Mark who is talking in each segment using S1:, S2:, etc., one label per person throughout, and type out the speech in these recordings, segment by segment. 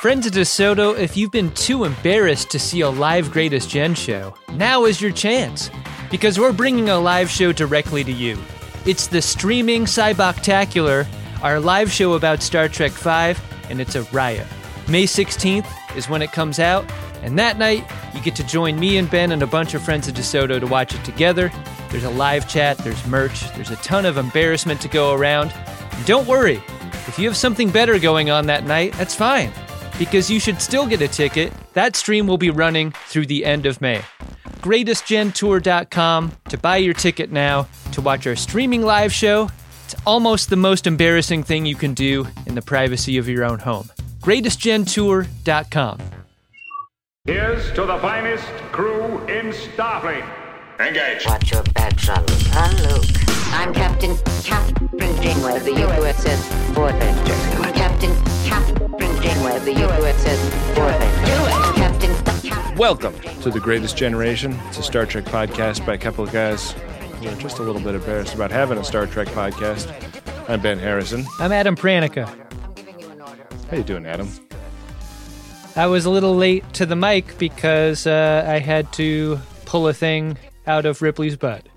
S1: Friends of DeSoto, if you've been too embarrassed to see a live Greatest Gen show, now is your chance, because we're bringing a live show directly to you. It's the Streaming Cyboctacular, our live show about Star Trek V, and it's a riot. May 16th is when it comes out, and that night, you get to join me and Ben and a bunch of Friends of DeSoto to watch it together. There's a live chat, there's merch, there's a ton of embarrassment to go around. And don't worry, if you have something better going on that night, that's fine, because you should still get a ticket. That stream will be running through the end of May. GreatestGenTour.com to buy your ticket now to watch our streaming live show. It's almost the most embarrassing thing you can do in the privacy of your own home. GreatestGenTour.com.
S2: Here's to the finest crew in Starfleet. Engage.
S3: Watch your back, son, Luke. I'm Captain Janeway of the USS Voyager. Captain Janeway of the USS Voyager.
S4: Welcome to The Greatest Generation. It's a Star Trek podcast by a couple of guys who are just a little bit embarrassed about having a Star Trek podcast. I'm Ben Harrison.
S1: I'm Adam Pranica.
S4: How you doing, Adam?
S1: I was a little late to the mic because I had to pull a thing out of Ripley's butt.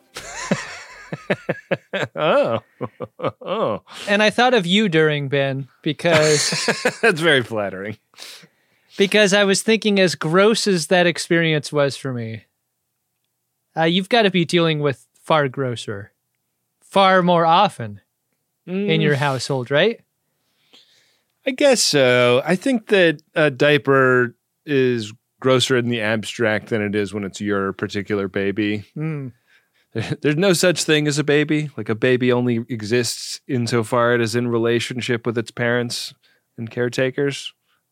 S4: Oh.
S1: And I thought of you during, Ben, because...
S4: That's very flattering.
S1: Because I was thinking, as gross as that experience was for me, you've got to be dealing with far grosser, far more often in your household, right?
S4: I guess so. I think that a diaper is grosser in the abstract than it is when it's your particular baby. There's no such thing as a baby. Like, a baby only exists insofar it is in relationship with its parents and caretakers.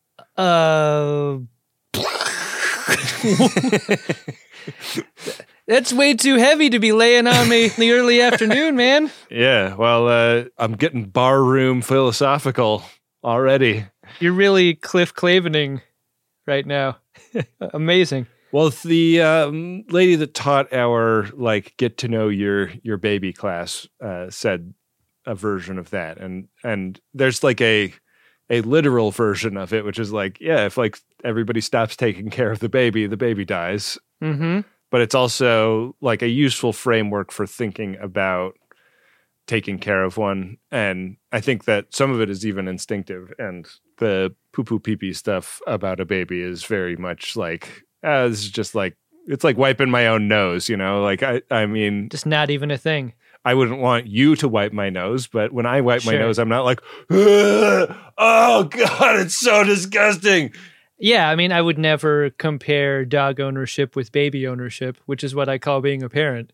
S1: That's way too heavy to be laying on me in the early afternoon, man.
S4: Yeah, well, I'm getting barroom philosophical already.
S1: You're really Cliff Clavening right now. Amazing.
S4: Well, the lady that taught our get to know your baby class said a version of that, and there's a literal version of it, which is if everybody stops taking care of the baby dies.
S1: Mm-hmm.
S4: But it's also a useful framework for thinking about taking care of one. And I think that some of it is even instinctive. And the poo-poo pee-pee stuff about a baby is very much this is just it's like wiping my own nose, you know? I mean...
S1: Just not even a thing.
S4: I wouldn't want you to wipe my nose, but when I wipe my nose, I'm not like, oh God, it's so disgusting.
S1: Yeah, I mean, I would never compare dog ownership with baby ownership, which is what I call being a parent.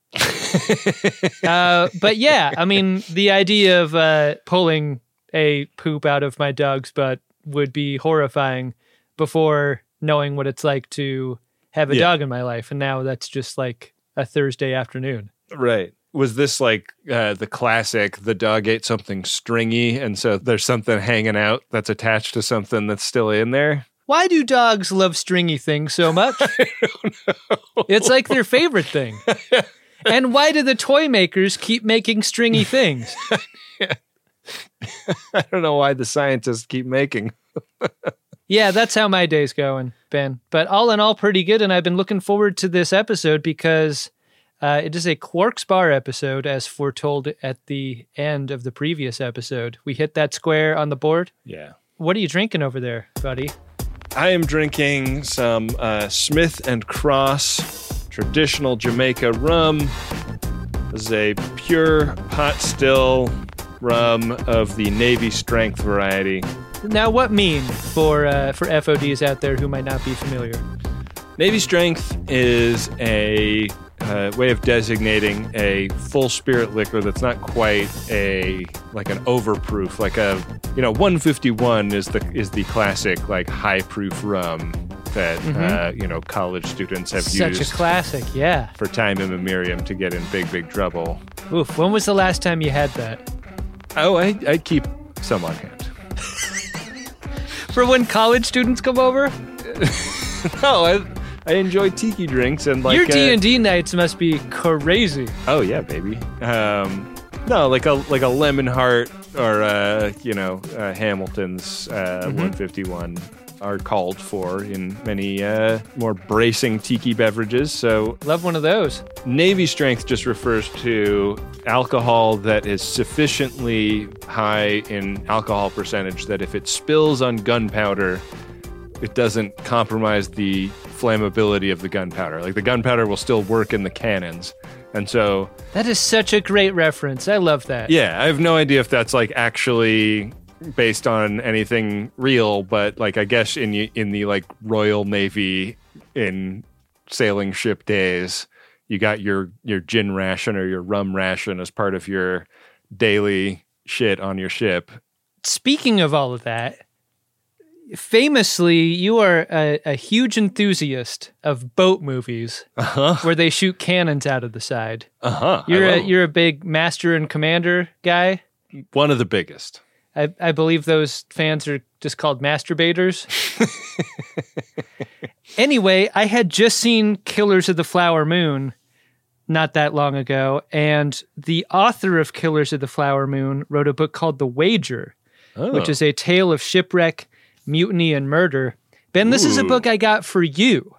S1: But yeah, I mean, the idea of pulling a poop out of my dog's butt would be horrifying before knowing what it's like to have a dog in my life. And now that's just like a Thursday afternoon.
S4: Right. Was this the classic, the dog ate something stringy, and so there's something hanging out that's attached to something that's still in there?
S1: Why do dogs love stringy things so much?
S4: I don't know.
S1: It's like their favorite thing. And why do the toy makers keep making stringy things?
S4: I don't know why the scientists keep making.
S1: Yeah, that's how my day's going, Ben. But all in all, pretty good, and I've been looking forward to this episode because it is a Quark's Bar episode, as foretold at the end of the previous episode. We hit that square on the board.
S4: Yeah.
S1: What are you drinking over there, buddy?
S4: I am drinking some Smith & Cross traditional Jamaica rum. This is a pure pot still rum of the Navy Strength variety.
S1: Now, what mean for FODs out there who might not be familiar?
S4: Navy Strength is a way of designating a full spirit liquor that's not quite an overproof, 151 is the classic high proof rum that college students have used.
S1: Such a classic, yeah.
S4: For time immemorial to get in big trouble.
S1: Oof, when was the last time you had that?
S4: Oh, I keep some on hand.
S1: For when college students come over?
S4: No, I enjoy tiki drinks and
S1: your D&D nights must be crazy.
S4: Oh yeah, baby. No, like a Lemon Heart or Hamilton's 151 are called for in many more bracing tiki beverages. So
S1: Love one of those.
S4: Navy strength just refers to alcohol that is sufficiently high in alcohol percentage that if it spills on gunpowder, it doesn't compromise the flammability of the gunpowder. Like the gunpowder will still work in the cannons. And so
S1: That is such a great reference. I love that.
S4: yeah, I have no idea if that's like actually based on anything real, but like I guess in the like Royal Navy in sailing ship days, you got your gin ration or your rum ration as part of your daily shit on your ship.
S1: Speaking of all of that, famously, you are a huge enthusiast of boat movies where they shoot cannons out of the side. You're a big Master and Commander guy.
S4: One of the biggest.
S1: I believe those fans are just called masturbators. Anyway, I had just seen Killers of the Flower Moon not that long ago, and the author of Killers of the Flower Moon wrote a book called The Wager, which is a tale of shipwreck, mutiny, and murder. Ben, this is a book I got for you.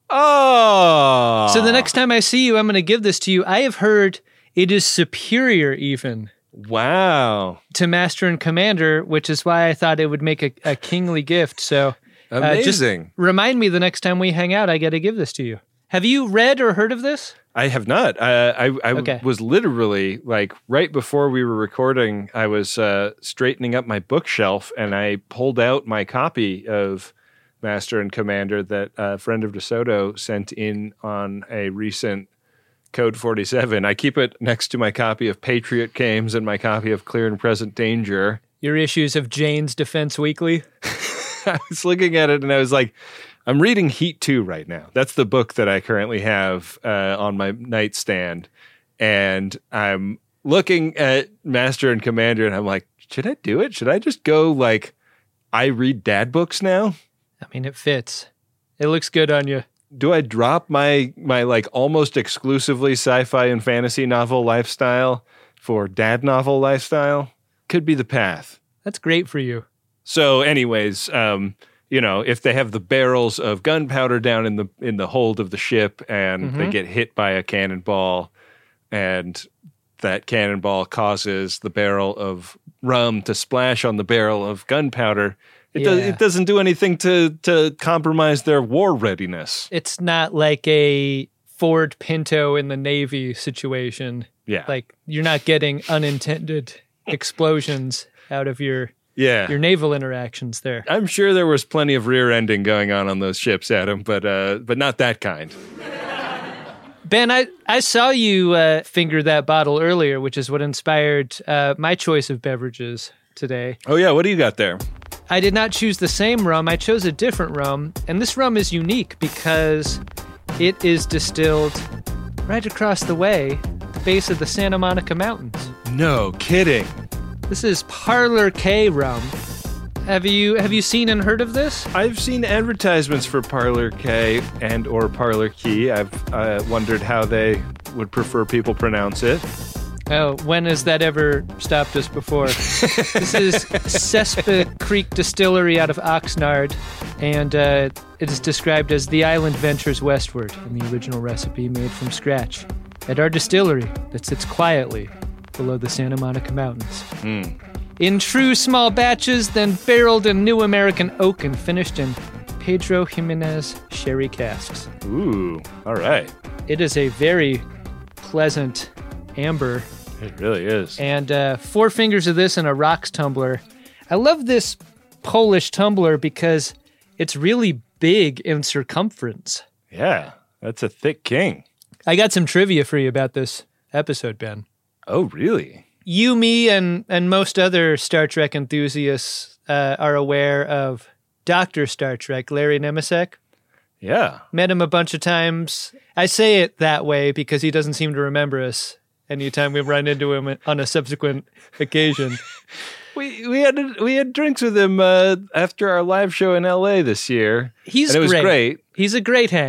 S4: Oh!
S1: So the next time I see you, I'm going to give this to you. I have heard it is superior even
S4: Wow.
S1: to Master and Commander, which is why I thought it would make a kingly gift. So just
S4: Amazing.
S1: remind me the next time we hang out, I got to give this to you. Have you read or heard of this?
S4: I have not. I
S1: Okay.
S4: was literally like right before we were recording, I was straightening up my bookshelf and I pulled out my copy of Master and Commander that a friend of DeSoto sent in on a recent Code 47. I keep it next to my copy of Patriot Games and my copy of Clear and Present Danger.
S1: Your issues of Jane's Defense Weekly?
S4: I was looking at it and I was like, I'm reading Heat 2 right now. That's the book that I currently have on my nightstand. And I'm looking at Master and Commander and I'm like, should I do it? Should I just go like, I read dad books now?
S1: I mean, it fits. It looks good on you.
S4: Do I drop my like almost exclusively sci-fi and fantasy novel lifestyle for dad novel lifestyle? Could be the path.
S1: That's great for you.
S4: So anyways, if they have the barrels of gunpowder down in the hold of the ship and they get hit by a cannonball and that cannonball causes the barrel of rum to splash on the barrel of gunpowder, it doesn't do anything to compromise their war readiness.
S1: It's not like a Ford Pinto in the Navy situation.
S4: Yeah.
S1: Like you're not getting unintended explosions out of your naval interactions there.
S4: I'm sure there was plenty of rear ending going on those ships, Adam, but not that kind.
S1: Ben, I saw you finger that bottle earlier, which is what inspired my choice of beverages today.
S4: Oh yeah, what do you got there?
S1: I did not choose the same rum. I chose a different rum, and this rum is unique because it is distilled right across the way, at the base of the Santa Monica Mountains.
S4: No kidding.
S1: This is Parlor K rum. Have you seen and heard of this?
S4: I've seen advertisements for Parlor K and or Parlor Key. I've wondered how they would prefer people pronounce it.
S1: Oh, when has that ever stopped us before? This is Cespa Creek Distillery out of Oxnard, and it is described as the island ventures westward, and the original recipe made from scratch at our distillery that sits quietly below the Santa Monica Mountains. In true small batches, then barreled in new American oak and finished in Pedro Jimenez sherry casks.
S4: Ooh, all right.
S1: It is a very pleasant amber.
S4: It really is.
S1: And 4 fingers of this in a rocks tumbler. I love this Polish tumbler because it's really big in circumference.
S4: Yeah, that's a thick king.
S1: I got some trivia for you about this episode, Ben.
S4: Oh, really?
S1: You, me, and most other Star Trek enthusiasts are aware of Dr. Star Trek, Larry Nemecek.
S4: Yeah.
S1: Met him a bunch of times. I say it that way because he doesn't seem to remember us anytime we run into him on a subsequent occasion.
S4: We had drinks with him after our live show in LA this year.
S1: He's
S4: and it was great.
S1: He's a great hang.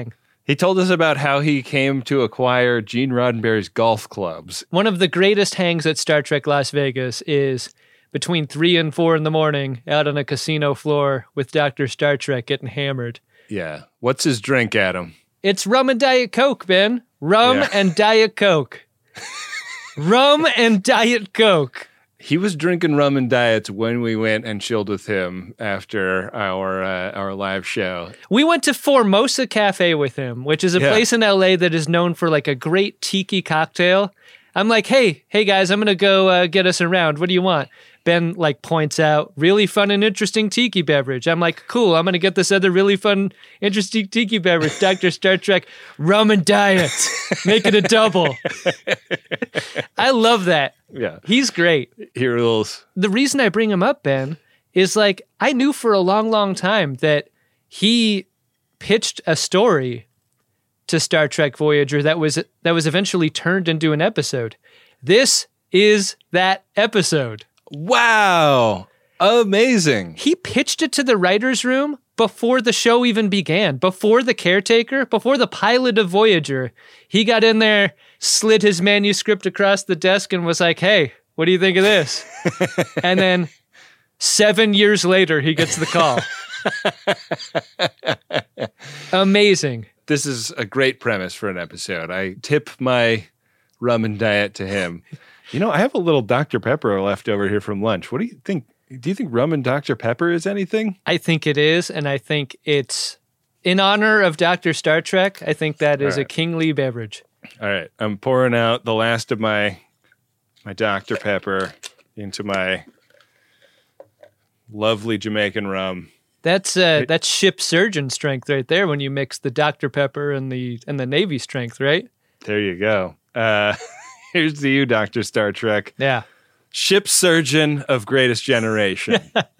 S4: He told us about how he came to acquire Gene Roddenberry's golf clubs.
S1: One of the greatest hangs at Star Trek Las Vegas is between 3 and 4 in the morning out on a casino floor with Dr. Star Trek getting hammered.
S4: Yeah. What's his drink, Adam?
S1: It's rum and Diet Coke, Ben. Rum and Diet Coke. Rum and Diet Coke.
S4: He was drinking rum and diets when we went and chilled with him after our live show.
S1: We went to Formosa Cafe with him, which is a place in LA that is known for like a great tiki cocktail. I'm like, hey guys, I'm going to go get us around. What do you want? Ben like points out really fun and interesting tiki beverage. I'm like, cool, I'm going to get this other really fun, interesting tiki beverage, Dr. Star Trek, rum and diet. Make it a double. I love that.
S4: Yeah.
S1: He's great.
S4: He rules.
S1: The reason I bring him up, Ben, is like I knew for a long, long time that he pitched a story to Star Trek Voyager that was eventually turned into an episode. This is that episode.
S4: Wow. Amazing.
S1: He pitched it to the writer's room before the show even began, before the caretaker, before the pilot of Voyager. He got in there, slid his manuscript across the desk and was like, hey, what do you think of this? And then 7 years later, he gets the call. Amazing.
S4: This is a great premise for an episode. I tip my rum and diet to him. You know, I have a little Dr. Pepper left over here from lunch. What do you think? Do you think rum and Dr. Pepper is anything?
S1: I think it is, and I think it's in honor of Dr. Star Trek. I think that is a kingly beverage.
S4: All right. I'm pouring out the last of my Dr. Pepper into my lovely Jamaican rum.
S1: That's ship surgeon strength right there when you mix the Dr. Pepper and the Navy strength, right?
S4: There you go. Here's to you, Dr. Star Trek.
S1: Yeah.
S4: Ship surgeon of greatest generation.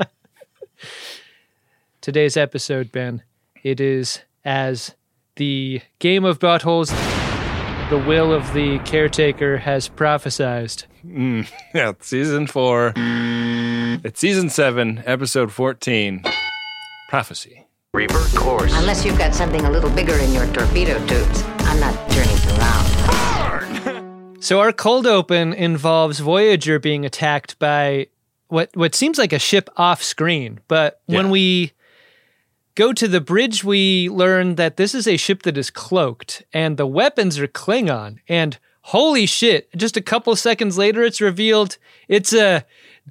S1: Today's episode, Ben, it is as the game of buttholes, the will of the caretaker has prophesized.
S4: Yeah, season 4. It's season 7, episode 14. Prophecy.
S5: Revert course.
S3: Unless you've got something a little bigger in your torpedo tubes, I'm not turning around.
S1: So our cold open involves Voyager being attacked by what seems like a ship off screen. But when we go to the bridge, we learn that this is a ship that is cloaked and the weapons are Klingon. And holy shit, just a couple seconds later, it's revealed it's a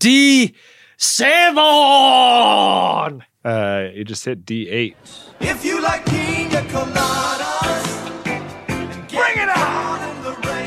S1: D7!
S4: You just hit D8.
S6: If you like pina coladas, bring it on in the rain.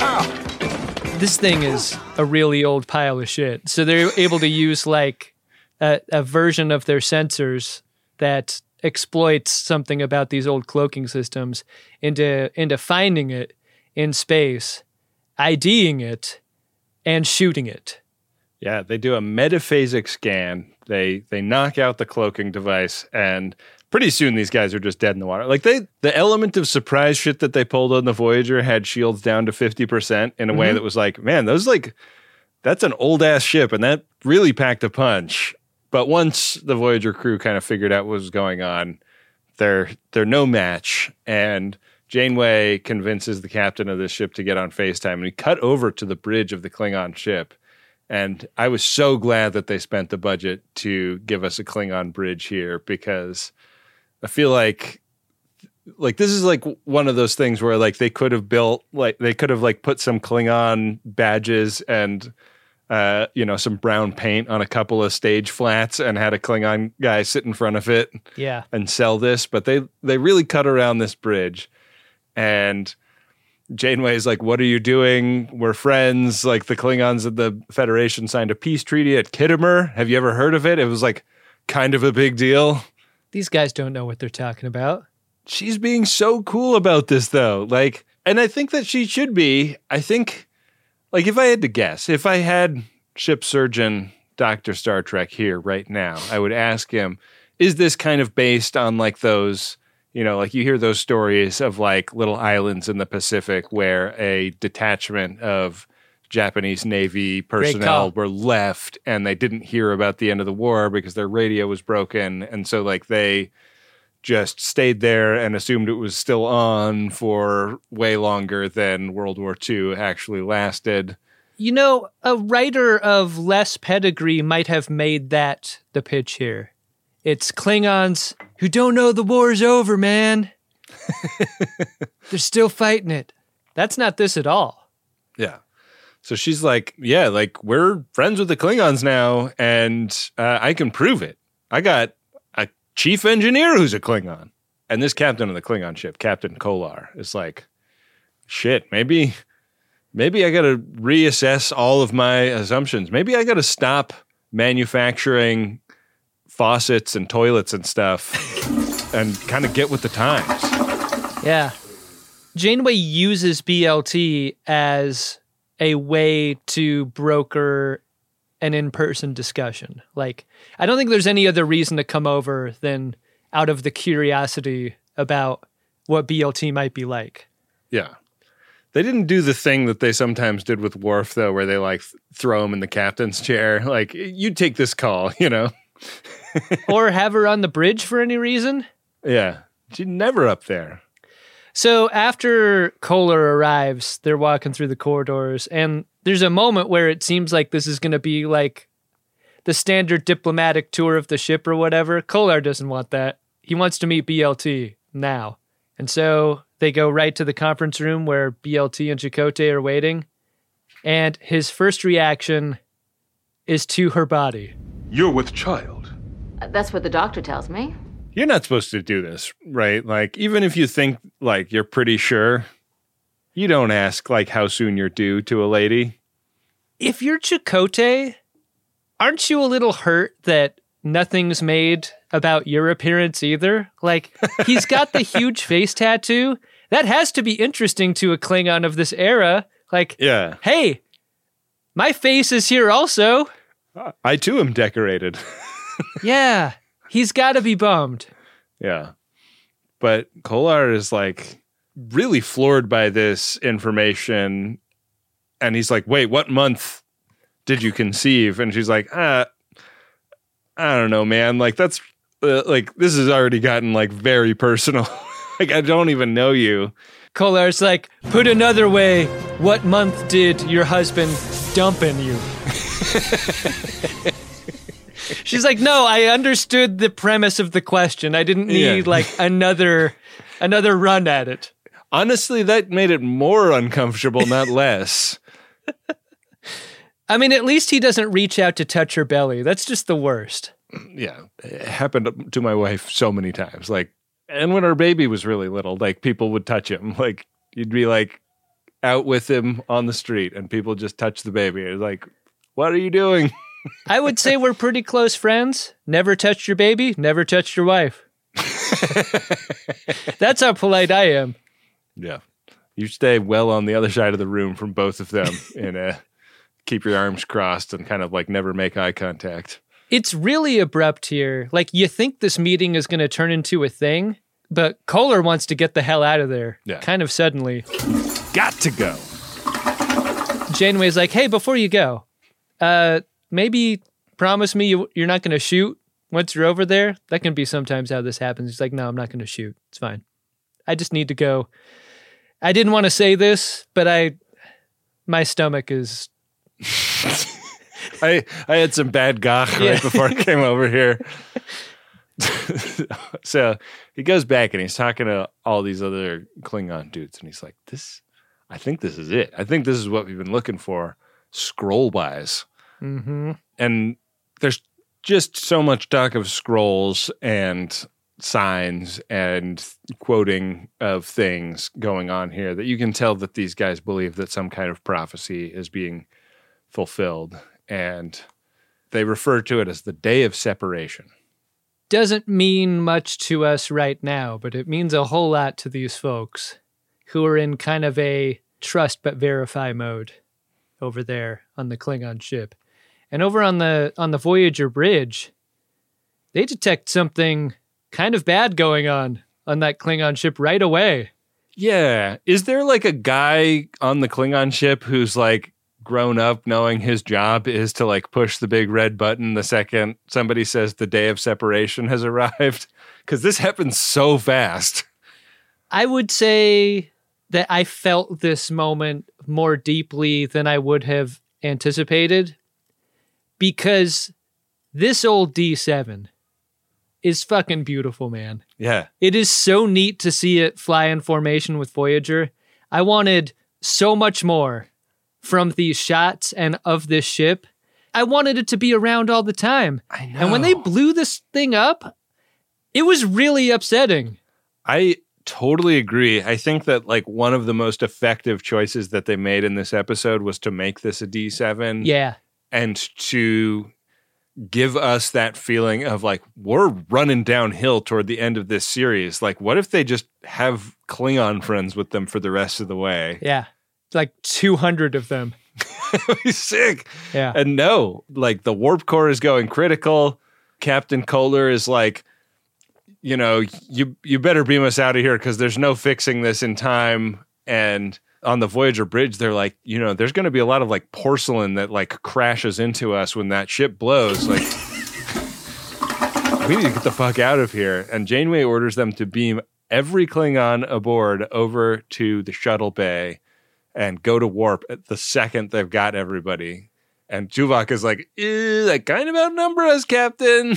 S1: This thing is a really old pile of shit. So they're able to use like a version of their sensors that exploits something about these old cloaking systems into finding it in space, IDing it, and shooting it.
S4: Yeah, they do a metaphasic scan. They knock out the cloaking device, and pretty soon these guys are just dead in the water. Like the element of surprise shit that they pulled on the Voyager had shields down to 50% in a way that was like, man, that's an old ass ship, and that really packed a punch. But once the Voyager crew kind of figured out what was going on, they're no match. And Janeway convinces the captain of this ship to get on FaceTime, and we cut over to the bridge of the Klingon ship. And I was so glad that they spent the budget to give us a Klingon bridge here, because I feel like this is like one of those things where like they could have put some Klingon badges and some brown paint on a couple of stage flats and had a Klingon guy sit in front of it and sell this. But they really cut around this bridge, and Janeway's like, what are you doing? We're friends. Like the Klingons of the Federation signed a peace treaty at Khitomer. Have you ever heard of it? It was like kind of a big deal.
S1: These guys don't know what they're talking about.
S4: She's being so cool about this though. Like, and I think that she should be. I think, like, if I had to guess, if I had ship surgeon Dr. Star Trek here right now, I would ask him, is this kind of based on like those, like you hear those stories of like little islands in the Pacific where a detachment of Japanese Navy personnel were left and they didn't hear about the end of the war because their radio was broken. And so like they just stayed there and assumed it was still on for way longer than World War II actually lasted.
S1: You know, a writer of less pedigree might have made that the pitch here. It's Klingons who don't know the war's over, man. They're still fighting it. That's not this at all.
S4: Yeah. So she's like, yeah, like we're friends with the Klingons now, and I can prove it. I got a chief engineer who's a Klingon. And this captain of the Klingon ship, Captain Kolar, is like, shit, maybe I got to reassess all of my assumptions. Maybe I got to stop manufacturing faucets and toilets and stuff and kind of get with the times.
S1: Yeah. Janeway uses BLT as a way to broker an in-person discussion. Like, I don't think there's any other reason to come over than out of the curiosity about what BLT might be like.
S4: Yeah. They didn't do the thing that they sometimes did with Worf, though, where they, like, throw him in the captain's chair. Like, you take this call, you know?
S1: Or have her on the bridge for any reason.
S4: Yeah. She's never up there.
S1: So after Kolar arrives, they're walking through the corridors, and there's a moment where it seems like this is going to be like the standard diplomatic tour of the ship or whatever. Kolar doesn't want that. He wants to meet BLT now. And so they go right to the conference room where BLT and Chakotay are waiting. And his first reaction is to her body.
S2: You're with child.
S3: That's what the doctor tells me.
S4: You're not supposed to do this, right? Like, even if you think, like, you're pretty sure, you don't ask, like, how soon you're due to a lady.
S1: If you're Chakotay, aren't you a little hurt that nothing's made about your appearance either? Like, he's got the huge face tattoo. That has to be interesting to a Klingon of this era. Like,
S4: Yeah.
S1: hey, my face is here also.
S4: I, too, am decorated.
S1: Yeah, he's got to be bummed.
S4: Yeah. But Kolar is, like, really floored by this information. And he's like, wait, what month did you conceive? And she's like, I don't know, man. Like, that's, like, this has already gotten, like, very personal. Like, I don't even know you.
S1: Kolar's like, put another way, what month did your husband dump in you? She's like, no, I understood the premise of the question. I didn't need like another run at it.
S4: Honestly, that made it more uncomfortable, not less.
S1: I mean, at least he doesn't reach out to touch her belly. That's just the worst.
S4: Yeah. It happened to my wife so many times. Like, and when our baby was really little, like, people would touch him. Like, you'd be like out with him on the street and people just touch the baby. It's like, what are you doing?
S1: I would say we're pretty close friends. Never touched your baby, never touched your wife. That's how polite I am.
S4: Yeah. You stay well on the other side of the room from both of them and keep your arms crossed and kind of like never make eye contact.
S1: It's really abrupt here. Like, you think this meeting is going to turn into a thing, but Kolar wants to get the hell out of there.
S4: Yeah.
S1: Kind of suddenly.
S4: Got to go.
S1: Janeway's like, hey, before you go, maybe promise me you're not going to shoot once you're over there. That can be sometimes how this happens. He's like, no, I'm not going to shoot. It's fine. I just need to go. I didn't want to say this, but my stomach is...
S4: I had some bad gach right before I came over here. So he goes back and he's talking to all these other Klingon dudes. And he's like, I think this is it. I think this is what we've been looking for, scroll-wise.
S1: Mm-hmm.
S4: And there's just so much talk of scrolls and signs and quoting of things going on here that you can tell that these guys believe that some kind of prophecy is being fulfilled. And they refer to it as the Day of Separation.
S1: Doesn't mean much to us right now, but it means a whole lot to these folks who are in kind of a trust but verify mode over there on the Klingon ship. And over on the Voyager bridge, they detect something kind of bad going on that Klingon ship right away.
S4: Yeah. Is there like a guy on the Klingon ship who's like grown up knowing his job is to like push the big red button the second somebody says the day of separation has arrived? Because this happens so fast.
S1: I would say that I felt this moment more deeply than I would have anticipated, because this old D7 is fucking beautiful, man.
S4: Yeah.
S1: It is so neat to see it fly in formation with Voyager. I wanted so much more from these shots and of this ship. I wanted it to be around all the time.
S4: I know.
S1: And when they blew this thing up, it was really upsetting.
S4: I totally agree. I think that like one of the most effective choices that they made in this episode was to make this a D7.
S1: Yeah.
S4: And to give us that feeling of like, we're running downhill toward the end of this series. Like, what if they just have Klingon friends with them for the rest of the way?
S1: Yeah. Like 200 of them.
S4: It'd be sick.
S1: Yeah.
S4: And no, like the warp core is going critical. Captain Kohler is like, you know, you better beam us out of here because there's no fixing this in time. And on the Voyager bridge, they're like, you know, there's going to be a lot of like porcelain that like crashes into us when that ship blows. Like, we need to get the fuck out of here. And Janeway orders them to beam every Klingon aboard over to the shuttle bay and go to warp at the second they've got everybody. And Tuvok is like, that kind of outnumber us, Captain.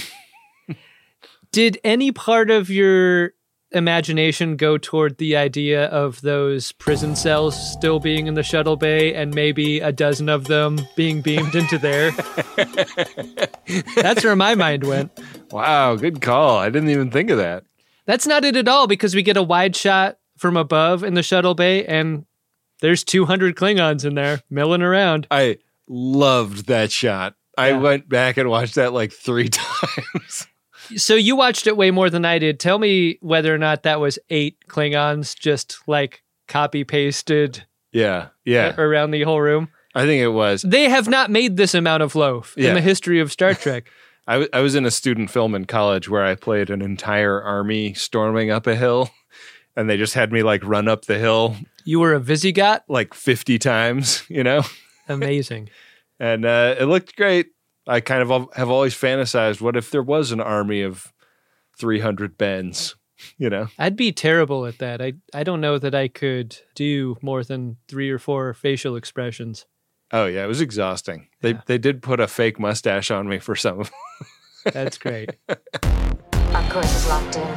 S1: Did any part of your imagination go toward the idea of those prison cells still being in the shuttle bay and maybe a dozen of them being beamed into there? That's where my mind went.
S4: Wow, good call. I didn't even think of that.
S1: That's not it at all, because we get a wide shot from above in the shuttle bay and there's 200 Klingons in there milling around.
S4: I loved that shot. I went back and watched that like 3 times.
S1: So you watched it way more than I did. Tell me whether or not that was 8 Klingons just like copy pasted
S4: Yeah.
S1: around the whole room.
S4: I think it was.
S1: They have not made this amount of loaf in the history of Star Trek.
S4: I was in a student film in college where I played an entire army storming up a hill, and they just had me like run up the hill.
S1: You were a Visigot?
S4: Like 50 times, you know?
S1: Amazing.
S4: And it looked great. I kind of have always fantasized, what if there was an army of 300 Bens, you know?
S1: I'd be terrible at that. I don't know that I could do more than 3 or 4 facial expressions.
S4: Oh, yeah, it was exhausting. They did put a fake mustache on me for some of them.
S1: That's great.
S3: Our course is locked in.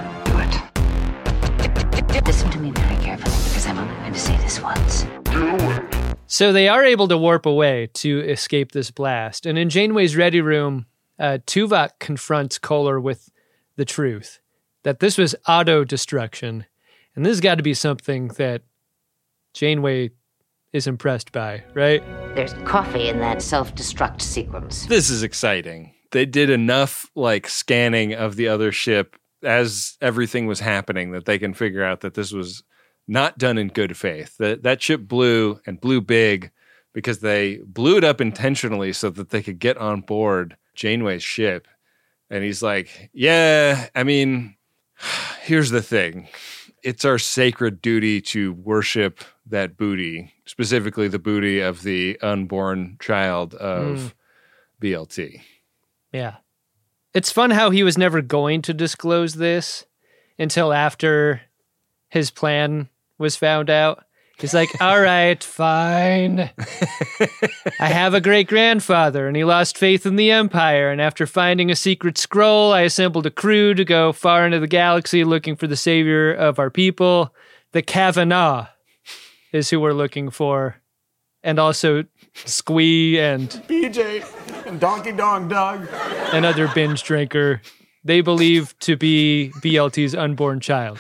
S3: Good. Listen to me very carefully, because I'm only going to say this once.
S1: So they are able to warp away to escape this blast. And in Janeway's ready room, Tuvok confronts Kohler with the truth, that this was auto-destruction. And this has got to be something that Janeway is impressed by, right?
S3: There's coffee in that self-destruct sequence.
S4: This is exciting. They did enough like scanning of the other ship as everything was happening that they can figure out that this was not done in good faith. That ship blew and blew big because they blew it up intentionally so that they could get on board Janeway's ship. And he's like, yeah, I mean, here's the thing. It's our sacred duty to worship that booty, specifically the booty of the unborn child of BLT.
S1: Yeah. It's fun how he was never going to disclose this until after his plan was found out. He's like, all right, fine. I have a great-grandfather, and he lost faith in the Empire, and after finding a secret scroll, I assembled a crew to go far into the galaxy looking for the savior of our people. The Kavanaugh is who we're looking for. And also Squee and
S6: BJ and Donkey Dong Doug.
S1: another binge drinker they believe to be BLT's unborn child.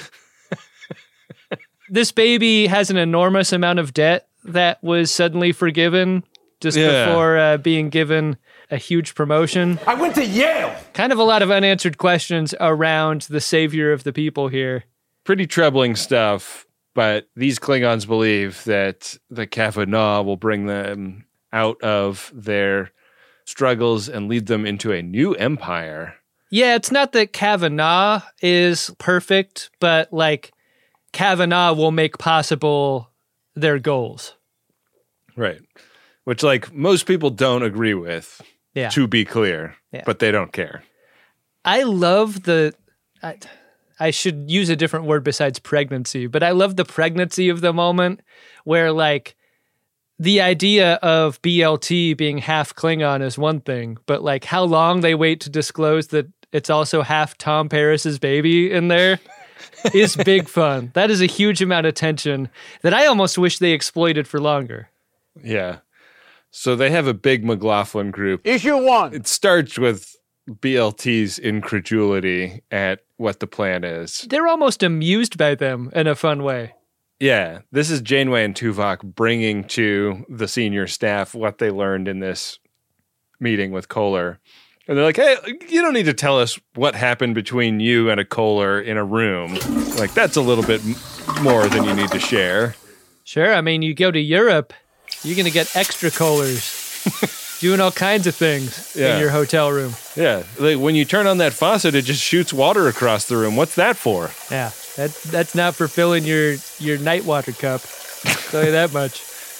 S1: This baby has an enormous amount of debt that was suddenly forgiven just before being given a huge promotion.
S6: I went to Yale.
S1: Kind of a lot of unanswered questions around the savior of the people here.
S4: Pretty troubling stuff, but these Klingons believe that the Kavanaugh will bring them out of their struggles and lead them into a new empire.
S1: Yeah, it's not that Kavanaugh is perfect, but like Kavanaugh will make possible their goals.
S4: Right. which like most people don't agree with,
S1: Yeah.
S4: to be clear,
S1: Yeah.
S4: but they don't care.
S1: I love I should use a different word besides pregnancy, but I love the pregnancy of the moment where like the idea of BLT being half Klingon is one thing, but like how long they wait to disclose that it's also half Tom Paris's baby in there is big fun. That is a huge amount of tension that I almost wish they exploited for longer.
S4: Yeah. So they have a big McLaughlin group.
S5: Issue 1.
S4: It starts with BLT's incredulity at what the plan is.
S1: They're almost amused by them in a fun way.
S4: Yeah, this is Janeway and Tuvok bringing to the senior staff what they learned in this meeting with Kohler. And they're like, hey, you don't need to tell us what happened between you and a Kohler in a room. Like, that's a little bit more than you need to share.
S1: Sure, I mean, you go to Europe, you're going to get extra Kohlers doing all kinds of things
S4: Yeah.
S1: in your hotel room.
S4: Yeah, like when you turn on that faucet, it just shoots water across the room. What's that for?
S1: Yeah, that's not for filling your night water cup. I'll tell you that much.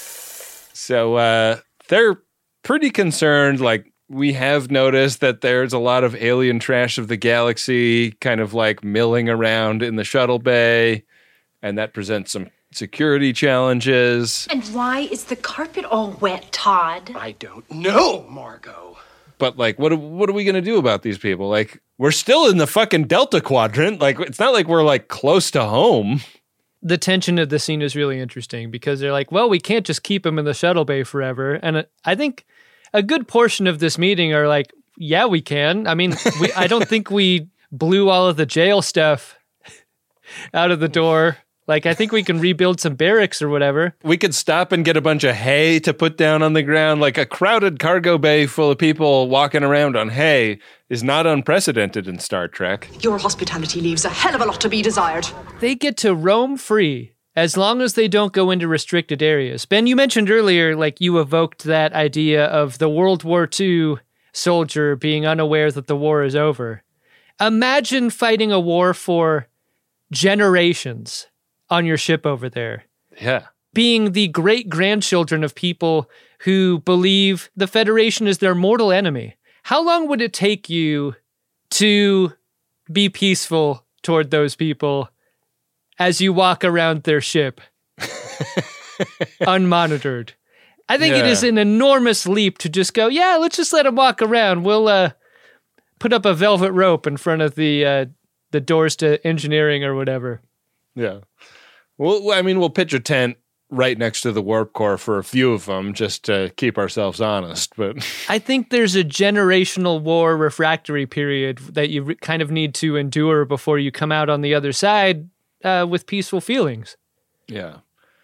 S4: So they're pretty concerned. Like, we have noticed that there's a lot of alien trash of the galaxy kind of like milling around in the shuttle bay, and that presents some security challenges.
S7: And why is the carpet all wet, Todd?
S5: I don't know, Margot.
S4: But like, what are we going to do about these people? Like, we're still in the fucking Delta Quadrant. Like, it's not like we're like close to home.
S1: The tension of the scene is really interesting because they're like, well, we can't just keep him in the shuttle bay forever. And I think a good portion of this meeting are like, yeah, we can. I mean, I don't think we blew all of the jail stuff out of the door. Like, I think we can rebuild some barracks or whatever.
S4: We could stop and get a bunch of hay to put down on the ground. Like, a crowded cargo bay full of people walking around on hay is not unprecedented in Star Trek.
S7: Your hospitality leaves a hell of a lot to be desired.
S1: They get to roam free as long as they don't go into restricted areas. Ben, you mentioned earlier, like, you evoked that idea of the World War II soldier being unaware that the war is over. Imagine fighting a war for generations on your ship over there.
S4: Yeah.
S1: Being the great-grandchildren of people who believe the Federation is their mortal enemy. How long would it take you to be peaceful toward those people as you walk around their ship unmonitored? I think it is an enormous leap to just go, yeah, let's just let them walk around. We'll put up a velvet rope in front of the doors to engineering or whatever.
S4: Yeah. Well, I mean, we'll pitch a tent right next to the warp core for a few of them just to keep ourselves honest. But
S1: I think there's a generational war refractory period that you kind of need to endure before you come out on the other side with peaceful feelings.
S4: yeah.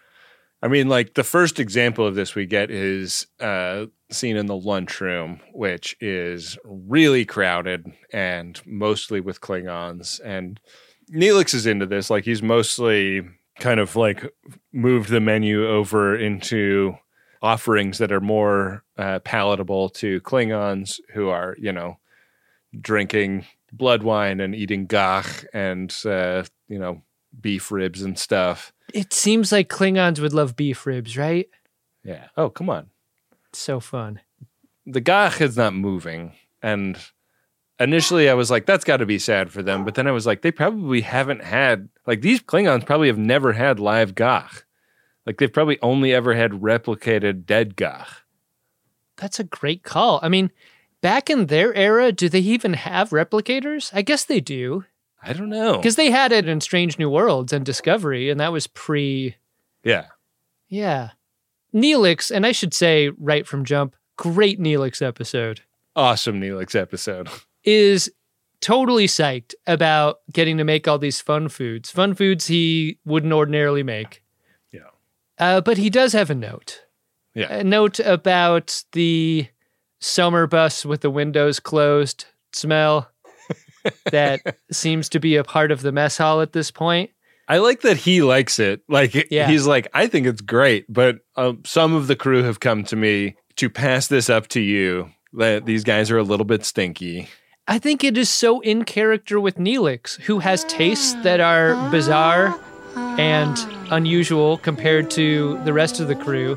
S4: I mean, like, the first example of this we get is seen in the lunchroom, which is really crowded and mostly with Klingons. And Neelix is into this. Like, he's mostly kind of like moved the menu over into offerings that are more palatable to Klingons who are, you know, drinking blood wine and eating gach and, you know, beef ribs and stuff.
S1: It seems like Klingons would love beef ribs, right?
S4: Yeah. Oh, come on.
S1: It's so fun.
S4: The gach is not moving. And initially I was like, that's got to be sad for them. But then I was like, they probably haven't had, like, these Klingons probably have never had live gach. Like, they've probably only ever had replicated dead gach.
S1: That's a great call. I mean, back in their era, do they even have replicators? I guess they do.
S4: I don't know.
S1: Because they had it in Strange New Worlds and Discovery, and that was pre...
S4: Yeah.
S1: Yeah. Neelix, and I should say right from jump, great Neelix episode,
S4: Awesome Neelix episode.
S1: is totally psyched about getting to make all these fun foods he wouldn't ordinarily make.
S4: Yeah.
S1: But he does have a note.
S4: Yeah.
S1: A note about the summer bus with the windows closed smell that seems to be a part of the mess hall at this point.
S4: I like that he likes it. Like,
S1: Yeah.
S4: he's like, I think it's great, but some of the crew have come to me to pass this up to you, that these guys are a little bit stinky.
S1: I think it is so in character with Neelix, who has tastes that are bizarre and unusual compared to the rest of the crew.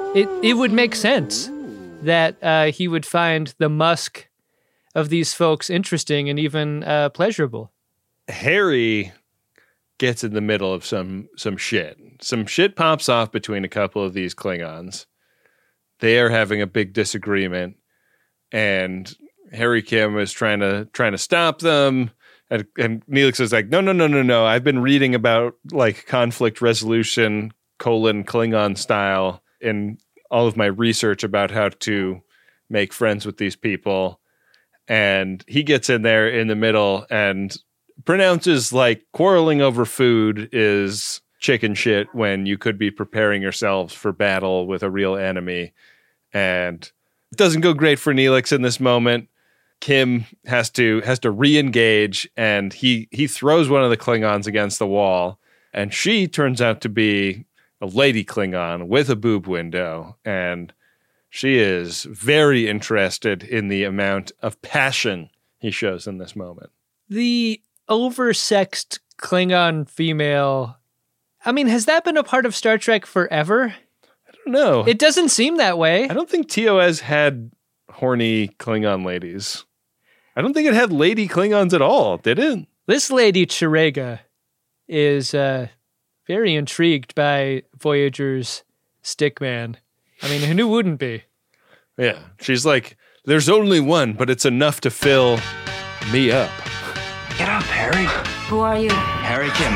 S1: it would make sense that he would find the musk of these folks interesting and even pleasurable.
S4: Harry gets in the middle of some shit. Some shit pops off between a couple of these Klingons. They are having a big disagreement, and Harry Kim is trying to stop them. And Neelix is like, no. I've been reading about like conflict resolution, Klingon style in all of my research about how to make friends with these people. And he gets in there in the middle and pronounces like quarreling over food is chicken shit when you could be preparing yourselves for battle with a real enemy. And it doesn't go great for Neelix in this moment. Kim has to re-engage, and he throws one of the Klingons against the wall, and she turns out to be a lady Klingon with a boob window, and she is very interested in the amount of passion he shows in this moment.
S1: The oversexed Klingon female, I mean, has that been a part of Star Trek forever?
S4: I don't know.
S1: It doesn't seem that way.
S4: I don't think TOS had horny Klingon ladies. I don't think it had lady Klingons at all, did it?
S1: This lady Chirega is very intrigued by Voyager's stickman. I mean, who wouldn't be?
S4: Yeah, she's like, there's only one, but it's enough to fill me up.
S8: Get up, Harry.
S3: Who are you?
S8: Harry Kim.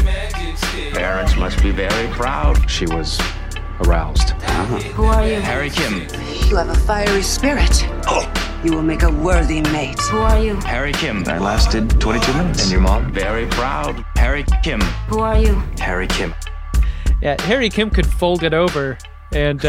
S8: Parents must be very proud.
S9: She was aroused.
S3: Who are you?
S8: Harry Kim.
S10: You have a fiery spirit. You will make a worthy mate.
S3: Who are you?
S8: Harry Kim. I lasted 22 minutes. And your mom? Very proud. Harry Kim.
S3: Who are you?
S8: Harry Kim.
S1: Yeah, Harry Kim could fold it over and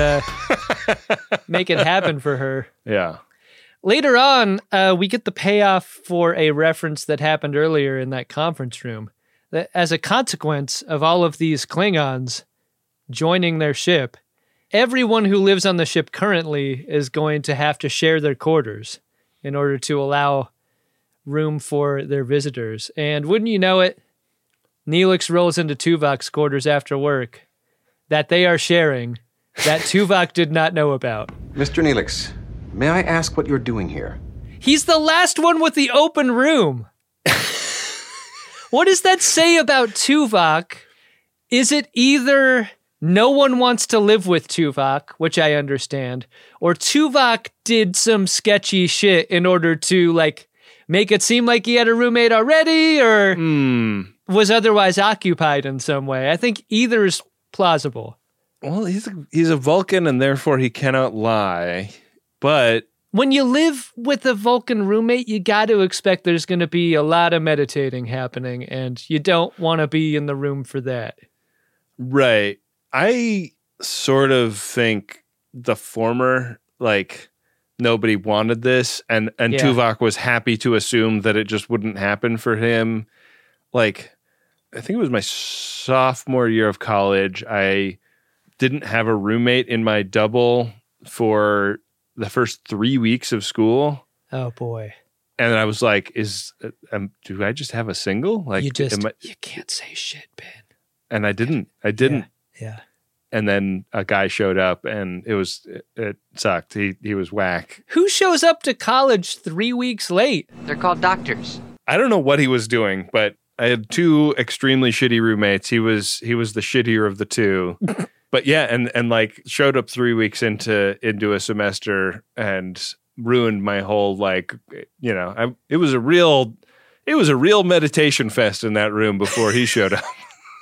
S1: make it happen for her.
S4: Yeah.
S1: Later on, we get the payoff for a reference that happened earlier in that conference room. That as a consequence of all of these Klingons joining their ship, everyone who lives on the ship currently is going to have to share their quarters in order to allow room for their visitors. And wouldn't you know it, Neelix rolls into Tuvok's quarters after work that they are sharing that Tuvok did not know about.
S9: Mr. Neelix, may I ask what you're doing here?
S1: He's the last one with the open room. What does that say about Tuvok? Is it either no one wants to live with Tuvok, which I understand, or Tuvok did some sketchy shit in order to like make it seem like he had a roommate already, or was otherwise occupied in some way? I think either is plausible.
S4: Well, he's a Vulcan and therefore he cannot lie, but
S1: when you live with a Vulcan roommate, you got to expect there's going to be a lot of meditating happening, and you don't want to be in the room for that.
S4: Right. I sort of think the former, like, nobody wanted this, and
S1: Yeah.
S4: Tuvok was happy to assume that it just wouldn't happen for him. Like, I think it was my sophomore year of college. I didn't have a roommate in my double for the first 3 weeks of school.
S1: Oh, boy.
S4: And I was like, do I just have a single? Like,
S1: You can't say shit, Ben.
S4: And I didn't.
S1: Yeah.
S4: And then a guy showed up, and it sucked. He was whack.
S1: Who shows up to college 3 weeks late?
S11: They're called doctors.
S4: I don't know what he was doing, but I had two extremely shitty roommates. He was the shittier of the two. But yeah, and like showed up 3 weeks into a semester and ruined my whole, like, you know, it was a real meditation fest in that room before he showed up.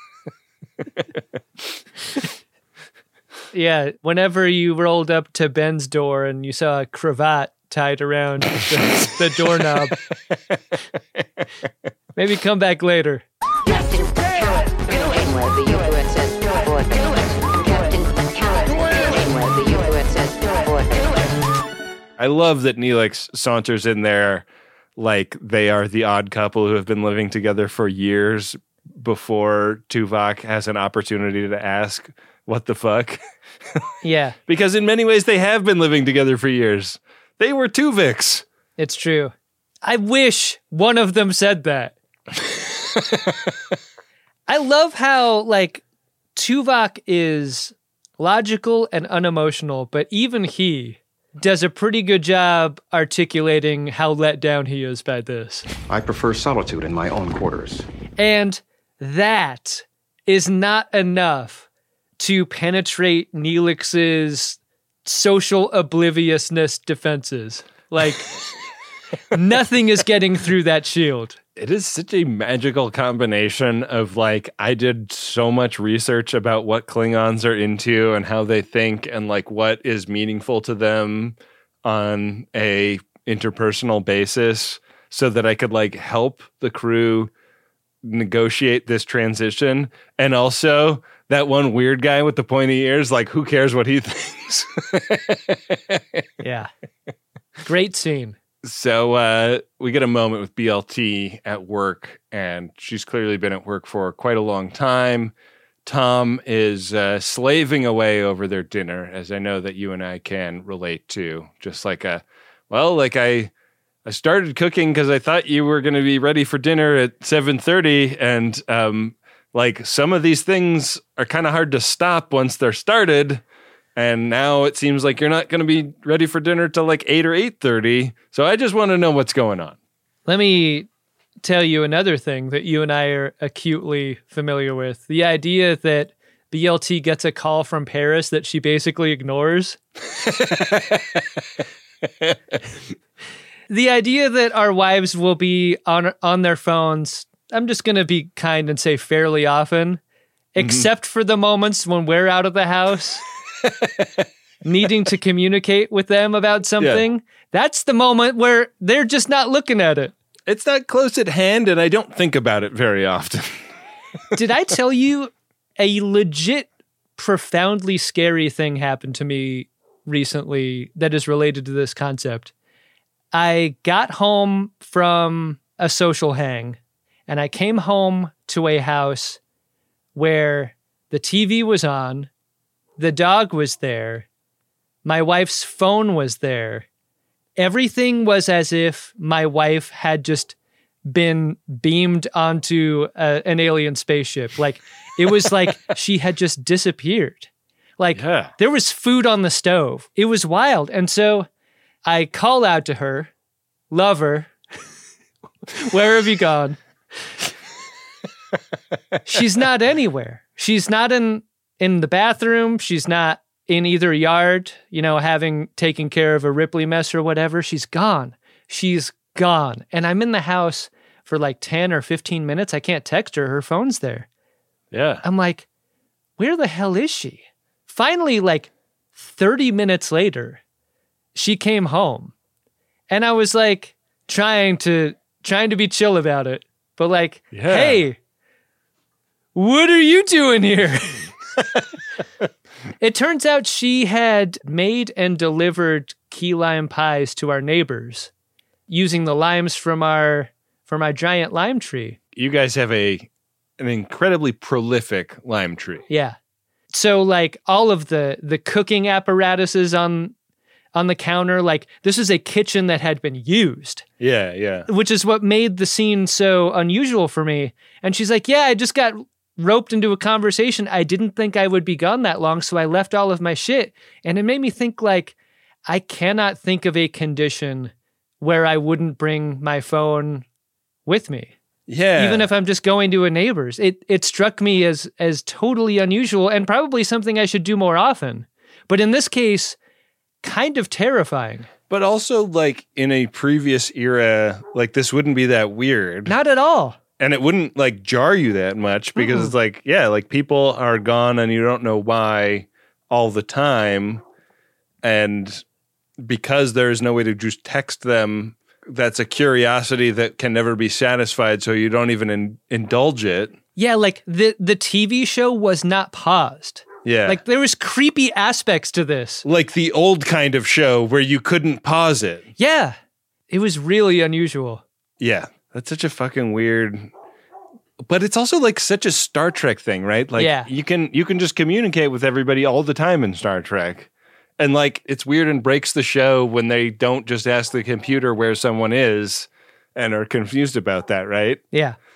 S1: Yeah, whenever you rolled up to Ben's door and you saw a cravat tied around the doorknob, maybe come back later.
S3: Captain Janeway, the USS Voyager. Captain Janeway, the USS Voyager.
S4: I love that Neelix saunters in there like they are the odd couple who have been living together for years before Tuvok has an opportunity to ask, what the fuck?
S1: Yeah.
S4: Because in many ways they have been living together for years. They were Tuviks.
S1: It's true. I wish one of them said that. I love how, like, Tuvok is logical and unemotional, but even he does a pretty good job articulating how let down he is by this.
S9: I prefer solitude in my own quarters.
S1: And that is not enough to penetrate Neelix's social obliviousness defenses. Like, nothing is getting through that shield.
S4: It is such a magical combination of, like, I did so much research about what Klingons are into and how they think and, like, what is meaningful to them on a interpersonal basis so that I could, like, help the crew negotiate this transition. And also that one weird guy with the pointy ears, like, who cares what he thinks?
S1: Yeah. Great scene.
S4: So we get a moment with BLT at work, and she's clearly been at work for quite a long time. Tom is slaving away over their dinner, as I know that you and I can relate to. Just like I started cooking because I thought you were going to be ready for dinner at 7:30, and like some of these things are kind of hard to stop once they're started. And now it seems like you're not going to be ready for dinner till like 8 or 8:30. So I just want to know what's going on.
S1: Let me tell you another thing that you and I are acutely familiar with. The idea that BLT gets a call from Paris that she basically ignores. The idea that our wives will be on their phones, I'm just going to be kind and say fairly often, except for the moments when we're out of the house. Needing to communicate with them about something. Yeah. That's the moment where they're just not looking at it.
S4: It's not close at hand, and I don't think about it very often.
S1: Did I tell you a legit, profoundly scary thing happened to me recently that is related to this concept? I got home from a social hang, and I came home to a house where the TV was on, the dog was there, my wife's phone was there. Everything was as if my wife had just been beamed onto an alien spaceship. Like, it was like she had just disappeared. Like, There was food on the stove. It was wild. And so I call out to her, lover, where have you gone? She's not anywhere. She's not in the bathroom. She's not in either yard, having taken care of a Ripley mess or whatever. She's gone. She's gone. And I'm in the house for like 10 or 15 minutes. I can't text her. Her phone's there.
S4: Yeah.
S1: I'm like, where the hell is she? Finally, like 30 minutes later, she came home. And I was like trying to be chill about it. But like, hey, what are you doing here? It turns out she had made and delivered key lime pies to our neighbors using the limes from our giant lime tree.
S4: You guys have an incredibly prolific lime tree.
S1: Yeah. So like all of the cooking apparatuses on the counter, like this is a kitchen that had been used.
S4: Yeah, yeah.
S1: Which is what made the scene so unusual for me. And she's like, yeah, I just got roped into a conversation. I didn't think I would be gone that long, so I left all of my shit. And it made me think, like, I cannot think of a condition where I wouldn't bring my phone with me.
S4: Yeah.
S1: Even if I'm just going to a neighbor's. It struck me as totally unusual and probably something I should do more often. But in this case, kind of terrifying.
S4: But also, like, in a previous era, like, this wouldn't be that weird.
S1: Not at all.
S4: And it wouldn't like jar you that much because it's like, yeah, like people are gone and you don't know why all the time. And because there's no way to just text them, that's a curiosity that can never be satisfied. So you don't even indulge it.
S1: Yeah. Like the TV show was not paused.
S4: Yeah.
S1: Like there was creepy aspects to this.
S4: Like the old kind of show where you couldn't pause it.
S1: Yeah. It was really unusual.
S4: Yeah. That's such a fucking weird, but it's also like such a Star Trek thing, right? Like you can just communicate with everybody all the time in Star Trek. And like, it's weird and breaks the show when they don't just ask the computer where someone is and are confused about that, right?
S1: Yeah.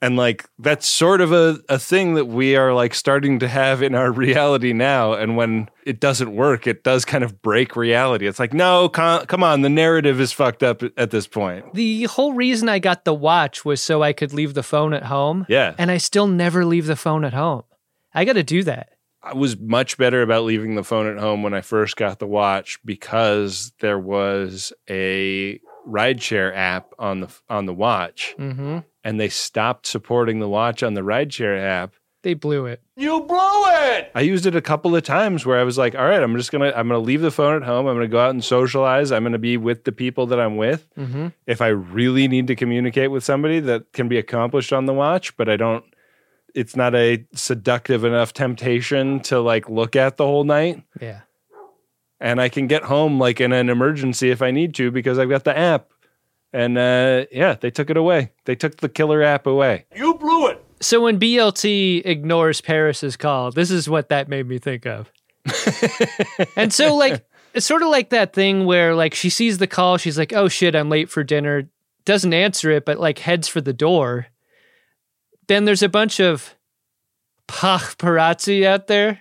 S4: And like, that's sort of a thing that we are like starting to have in our reality now. And when it doesn't work, it does kind of break reality. It's like, no, come on. The narrative is fucked up at this point.
S1: The whole reason I got the watch was so I could leave the phone at home.
S4: Yeah.
S1: And I still never leave the phone at home. I got to do that.
S4: I was much better about leaving the phone at home when I first got the watch because there was a rideshare app on the watch.
S1: Mm-hmm.
S4: And they stopped supporting the watch on the rideshare app.
S1: They blew it.
S5: You blew it!
S4: I used it a couple of times where I was like, all right, I'm gonna leave the phone at home. I'm gonna go out and socialize. I'm gonna be with the people that I'm with.
S1: Mm-hmm.
S4: If I really need to communicate with somebody, that can be accomplished on the watch, but it's not a seductive enough temptation to like look at the whole night.
S1: Yeah.
S4: And I can get home like in an emergency if I need to because I've got the app. And they took it away. They took the killer app away.
S5: You blew it!
S1: So when BLT ignores Paris's call, this is what that made me think of. And so like, it's sort of like that thing where like she sees the call, she's like, oh shit, I'm late for dinner. Doesn't answer it, but like heads for the door. Then there's a bunch of paparazzi out there.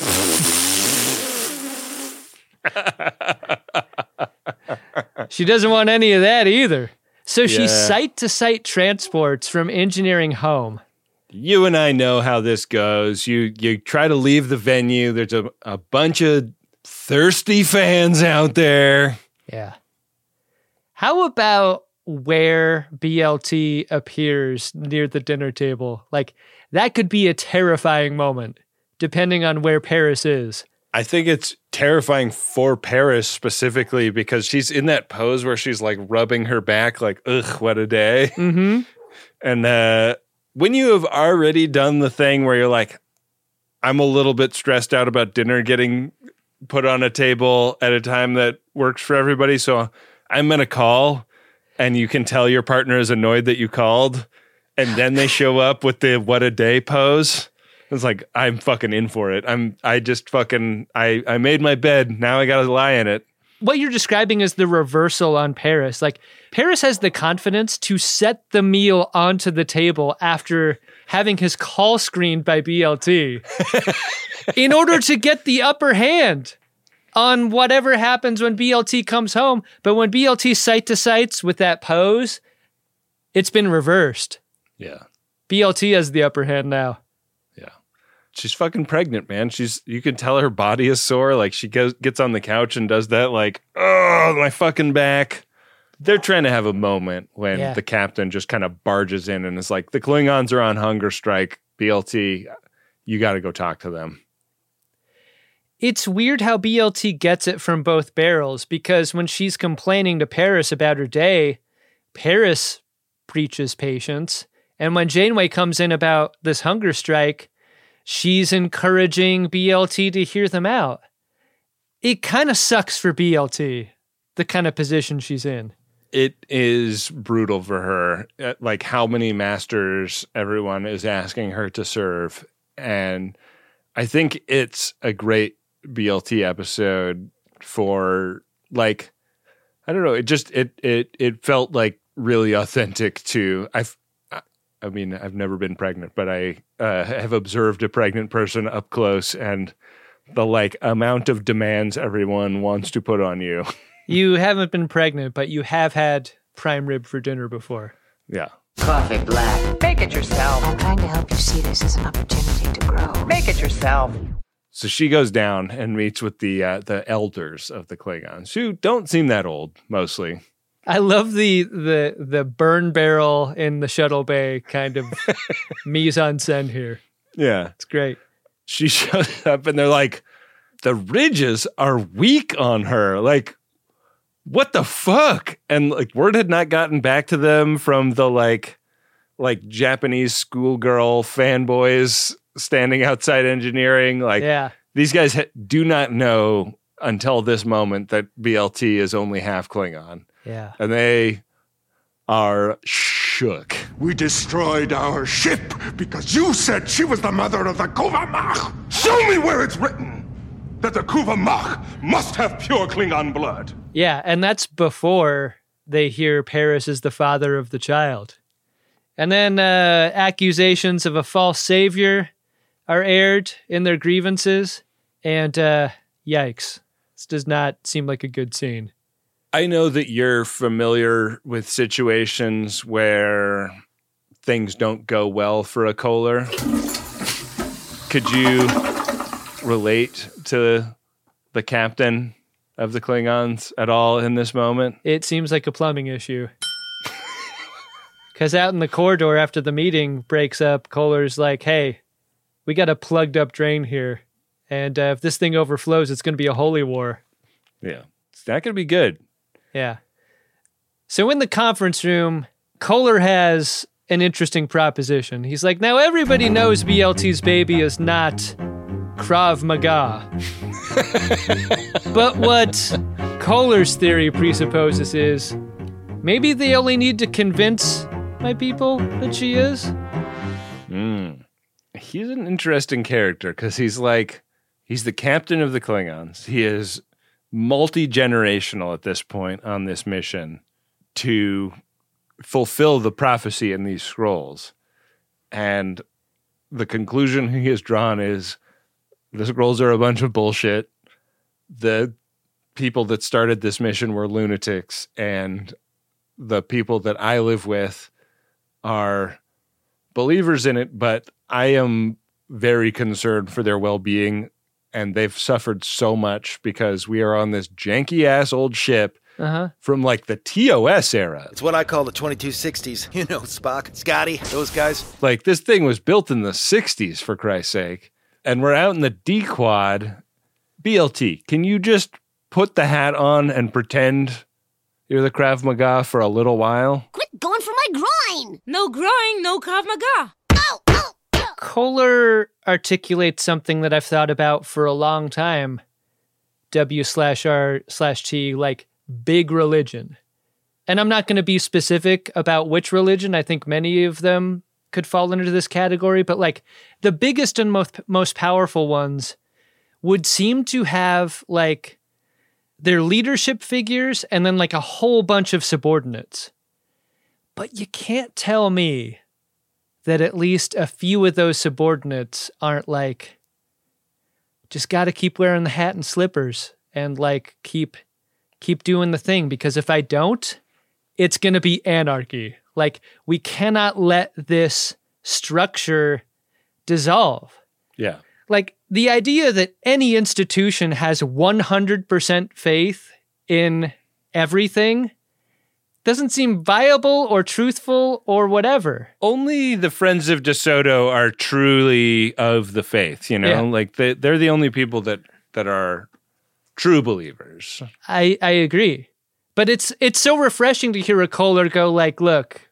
S1: She doesn't want any of that either. So she site-to-site transports from engineering home.
S4: You and I know how this goes. You try to leave the venue. There's a bunch of thirsty fans out there.
S1: Yeah. How about where BLT appears near the dinner table? Like, that could be a terrifying moment, depending on where Paris is.
S4: I think it's terrifying for Paris specifically because she's in that pose where she's like rubbing her back like, ugh, what a day.
S1: Mm-hmm.
S4: And when you have already done the thing where you're like, I'm a little bit stressed out about dinner getting put on a table at a time that works for everybody, so I'm going to call, and you can tell your partner is annoyed that you called, and then they show up with the what a day pose. It's like, I'm fucking in for it. I made my bed. Now I got to lie in it.
S1: What you're describing is the reversal on Paris. Like, Paris has the confidence to set the meal onto the table after having his call screened by BLT in order to get the upper hand on whatever happens when BLT comes home. But when BLT site to sites with that pose, it's been reversed.
S4: Yeah.
S1: BLT has the upper hand now.
S4: She's fucking pregnant, man. You can tell her body is sore. Like she gets on the couch and does that like, oh, my fucking back. They're trying to have a moment when the captain just kind of barges in and is like, the Klingons are on hunger strike. BLT, you got to go talk to them.
S1: It's weird how BLT gets it from both barrels because when she's complaining to Paris about her day, Paris preaches patience. And when Janeway comes in about this hunger strike, she's encouraging BLT to hear them out. It kind of sucks for BLT, the kind of position she's in.
S4: It is brutal for her, like how many masters everyone is asking her to serve. And I think it's a great BLT episode for like, I don't know, it felt like really authentic to, I mean, I've never been pregnant, but I have observed a pregnant person up close and the like amount of demands everyone wants to put on you.
S1: You haven't been pregnant, but you have had prime rib for dinner before.
S4: Yeah.
S3: Coffee black.
S11: Make it yourself.
S10: I'm trying to help you see this as an opportunity to grow.
S11: Make it yourself.
S4: So she goes down and meets with the elders of the Klingons, who don't seem that old, mostly.
S1: I love the burn barrel in the shuttle bay kind of mise en scène here.
S4: Yeah.
S1: It's great.
S4: She shows up and they're like, the ridges are weak on her. Like, what the fuck? And like word had not gotten back to them from the like Japanese schoolgirl fanboys standing outside engineering. Like, these guys do not know until this moment that BLT is only half Klingon.
S1: Yeah.
S4: And they are shook.
S12: We destroyed our ship because you said she was the mother of the Kuvamach. Show me where it's written that the Kuvamach must have pure Klingon blood.
S1: Yeah, and that's before they hear Paris is the father of the child. And then accusations of a false savior are aired in their grievances. And yikes, this does not seem like a good scene.
S4: I know that you're familiar with situations where things don't go well for a Kohler. Could you relate to the captain of the Klingons at all in this moment?
S1: It seems like a plumbing issue. Because out in the corridor after the meeting breaks up, Kohler's like, hey, we got a plugged up drain here. And if this thing overflows, it's going to be a holy war.
S4: Yeah. It's not going to be good.
S1: Yeah. So in the conference room, Kohler has an interesting proposition. He's like, now everybody knows BLT's baby is not Krav Maga. But what Kohler's theory presupposes is maybe they only need to convince my people that she is.
S4: He's an interesting character because he's the captain of the Klingons. He is multi-generational at this point on this mission to fulfill the prophecy in these scrolls. And the conclusion he has drawn is the scrolls are a bunch of bullshit. The people that started this mission were lunatics, and the people that I live with are believers in it, but I am very concerned for their well-being, and they've suffered so much because we are on this janky-ass old ship from like the TOS era.
S11: It's what I call the 2260s. You know, Spock, Scotty, those guys.
S4: Like, this thing was built in the 60s, for Christ's sake, and we're out in the D-Quad. BLT, can you just put the hat on and pretend you're the Krav Maga for a little while?
S13: Quit going for my groin! No groin, no Krav Maga. Ow, ow, ow.
S1: Kohler articulates something that I've thought about for a long time. W/R/T, like big religion. And I'm not going to be specific about which religion. I think many of them could fall into this category, but like the biggest and most powerful ones would seem to have like their leadership figures and then like a whole bunch of subordinates. But you can't tell me that at least a few of those subordinates aren't like, just got to keep wearing the hat and slippers and like keep doing the thing, because if I don't, it's going to be anarchy. Like, we cannot let this structure dissolve.
S4: Yeah.
S1: Like, the idea that any institution has 100% faith in everything doesn't seem viable or truthful or whatever.
S4: Only the Friends of DeSoto are truly of the faith, you know?
S1: Yeah.
S4: Like, they're the only people that are true believers.
S1: I agree. But it's so refreshing to hear a Kohler go like, look,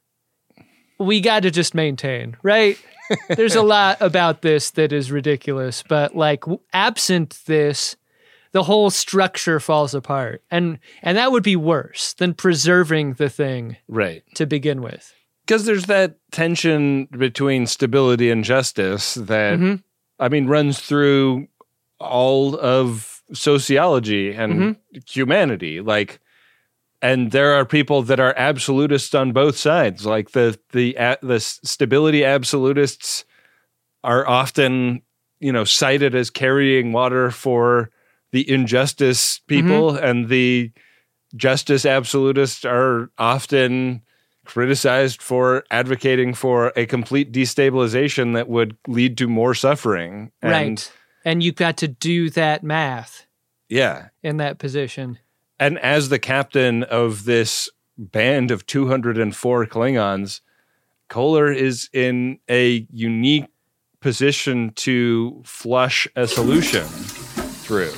S1: we got to just maintain, right? There's a lot about this that is ridiculous, but like absent this, the whole structure falls apart. And that would be worse than preserving the thing
S4: right
S1: to begin with.
S4: Because there's that tension between stability and justice that, I mean, runs through all of sociology and humanity. Like, and there are people that are absolutists on both sides. Like the stability absolutists are often, you know, cited as carrying water for the injustice people, and the justice absolutists are often criticized for advocating for a complete destabilization that would lead to more suffering.
S1: Right. And you've got to do that math.
S4: Yeah.
S1: In that position.
S4: And as the captain of this band of 204 Klingons, Kohler is in a unique position to flush a solution through.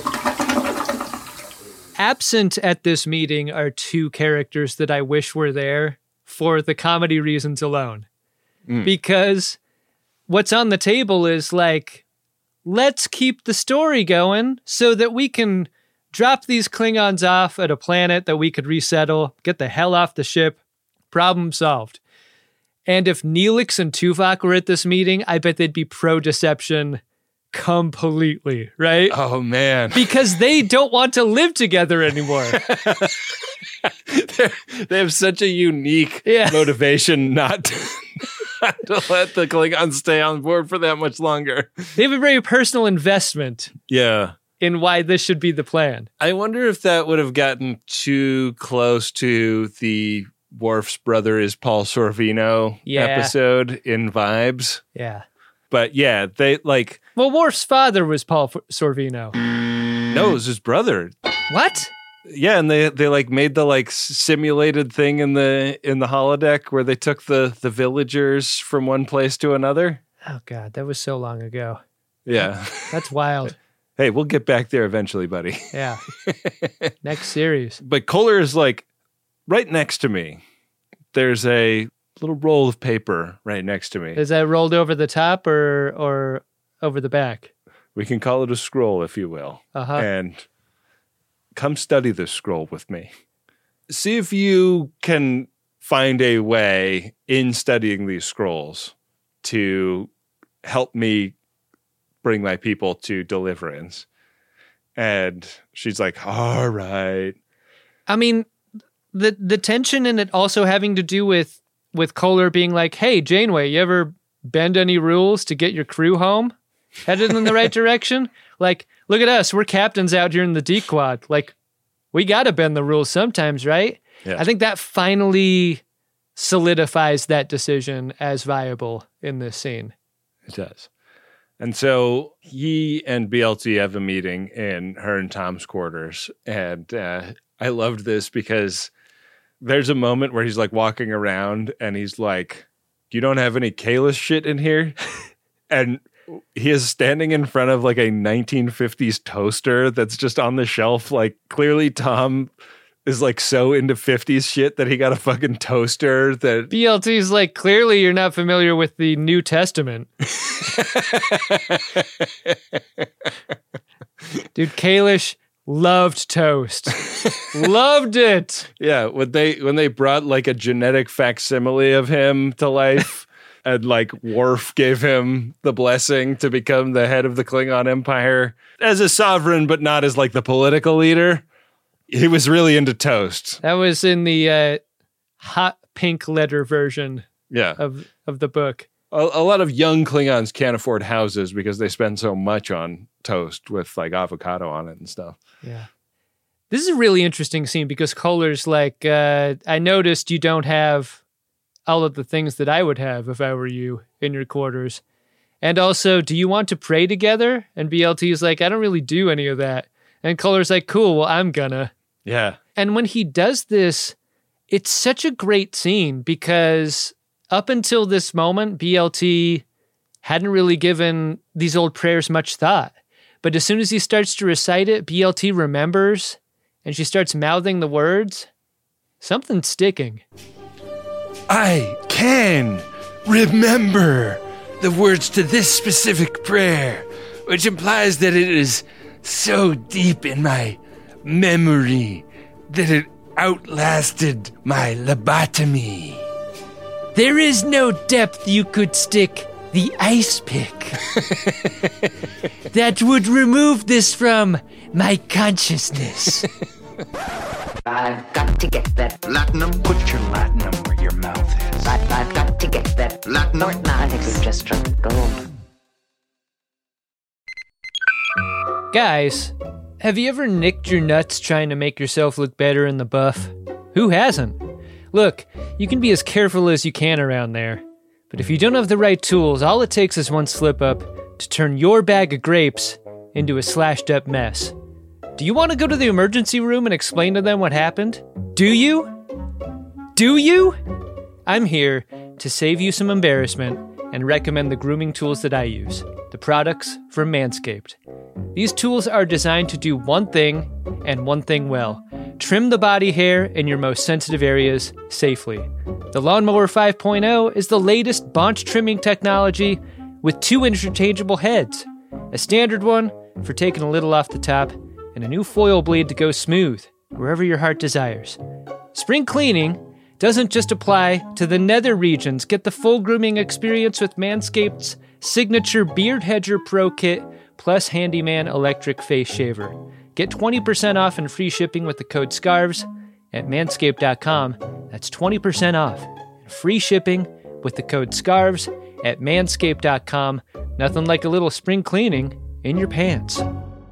S1: Absent at this meeting are two characters that I wish were there for the comedy reasons alone. Because what's on the table is like, let's keep the story going so that we can drop these Klingons off at a planet that we could resettle, get the hell off the ship, problem solved. And if Neelix and Tuvok were at this meeting, I bet they'd be pro-deception completely, right?
S4: Oh, man.
S1: Because they don't want to live together anymore.
S4: They have such a unique motivation not to let the Klingons stay on board for that much longer.
S1: They have a very personal investment
S4: Yeah.
S1: in why this should be the plan.
S4: I wonder if that would have gotten too close to the Worf's brother is Paul Sorvino episode in vibes.
S1: Yeah.
S4: But yeah, they like...
S1: Well, Worf's father was Paul Sorvino.
S4: No, it was his brother.
S1: What?
S4: Yeah, and they like made the like simulated thing in the holodeck where they took the villagers from one place to another.
S1: Oh God, that was so long ago.
S4: Yeah.
S1: That's wild.
S4: Hey, we'll get back there eventually, buddy.
S1: Yeah. Next series.
S4: But Kohler is like right next to me. There's a little roll of paper right next to me.
S1: Is that rolled over the top or over the back?
S4: We can call it a scroll, if you will.
S1: Uh-huh.
S4: And come study this scroll with me. See if you can find a way in studying these scrolls to help me bring my people to deliverance. And she's like, all right.
S1: I mean, the tension in it also having to do with Kohler being like, hey, Janeway, you ever bend any rules to get your crew home? Headed in the right direction? Like, look at us. We're captains out here in the D-Quad. Like, we got to bend the rules sometimes, right?
S4: Yeah.
S1: I think that finally solidifies that decision as viable in this scene.
S4: It does. And so he and BLT have a meeting in her and Tom's quarters. And I loved this because there's a moment where he's like walking around and he's like, you don't have any Kahless shit in here? And he is standing in front of like a 1950s toaster that's just on the shelf. Like clearly Tom is like so into 50s shit that he got a fucking toaster that
S1: BLT's like, clearly you're not familiar with the New Testament. Dude, Kalish loved toast. Loved it.
S4: Yeah, when they brought like a genetic facsimile of him to life and like Worf gave him the blessing to become the head of the Klingon Empire as a sovereign, but not as like the political leader. He was really into toast.
S1: That was in the hot pink letter version
S4: yeah.
S1: of the book.
S4: A lot of young Klingons can't afford houses because they spend so much on toast with like avocado on it and stuff.
S1: Yeah. This is a really interesting scene because Kohler's like, I noticed you don't have all of the things that I would have if I were you in your quarters. And also, do you want to pray together? And BLT is like, I don't really do any of that. And Kohler's like, cool, well, I'm gonna.
S4: Yeah.
S1: And when he does this, it's such a great scene because up until this moment, BLT hadn't really given these old prayers much thought. But as soon as he starts to recite it, BLT remembers and she starts mouthing the words. Something's sticking.
S14: I can remember the words to this specific prayer, which implies that it is so deep in my memory that it outlasted my lobotomy. There is no depth you could stick the ice pick that would remove this from my consciousness.
S3: I've got to get that
S8: Latinum. Put your Latinum where your mouth is.
S3: I've got to get that
S8: Latinum.
S3: Fortnite. I think we've just struck gold.
S1: Guys, have you ever nicked your nuts trying to make yourself look better in the buff? Who hasn't? Look, you can be as careful as you can around there, but if you don't have the right tools, all it takes is one slip up to turn your bag of grapes into a slashed up mess. Do you want to go to the emergency room and explain to them what happened? Do you? Do you? I'm here to save you some embarrassment and recommend the grooming tools that I use, the products from Manscaped. These tools are designed to do one thing and one thing well: trim the body hair in your most sensitive areas safely. The Lawnmower 5.0 is the latest bunch trimming technology with 2 interchangeable heads, a standard one for taking a little off the top, and a new foil blade to go smooth wherever your heart desires. Spring cleaning doesn't just apply to the nether regions. Get the full grooming experience with Manscaped's signature Beard Hedger Pro Kit plus Handyman Electric Face Shaver. Get 20% off and free shipping with the code SCARVES at manscaped.com. That's 20% off and free shipping with the code SCARVES at manscaped.com. Nothing like a little spring cleaning in your pants.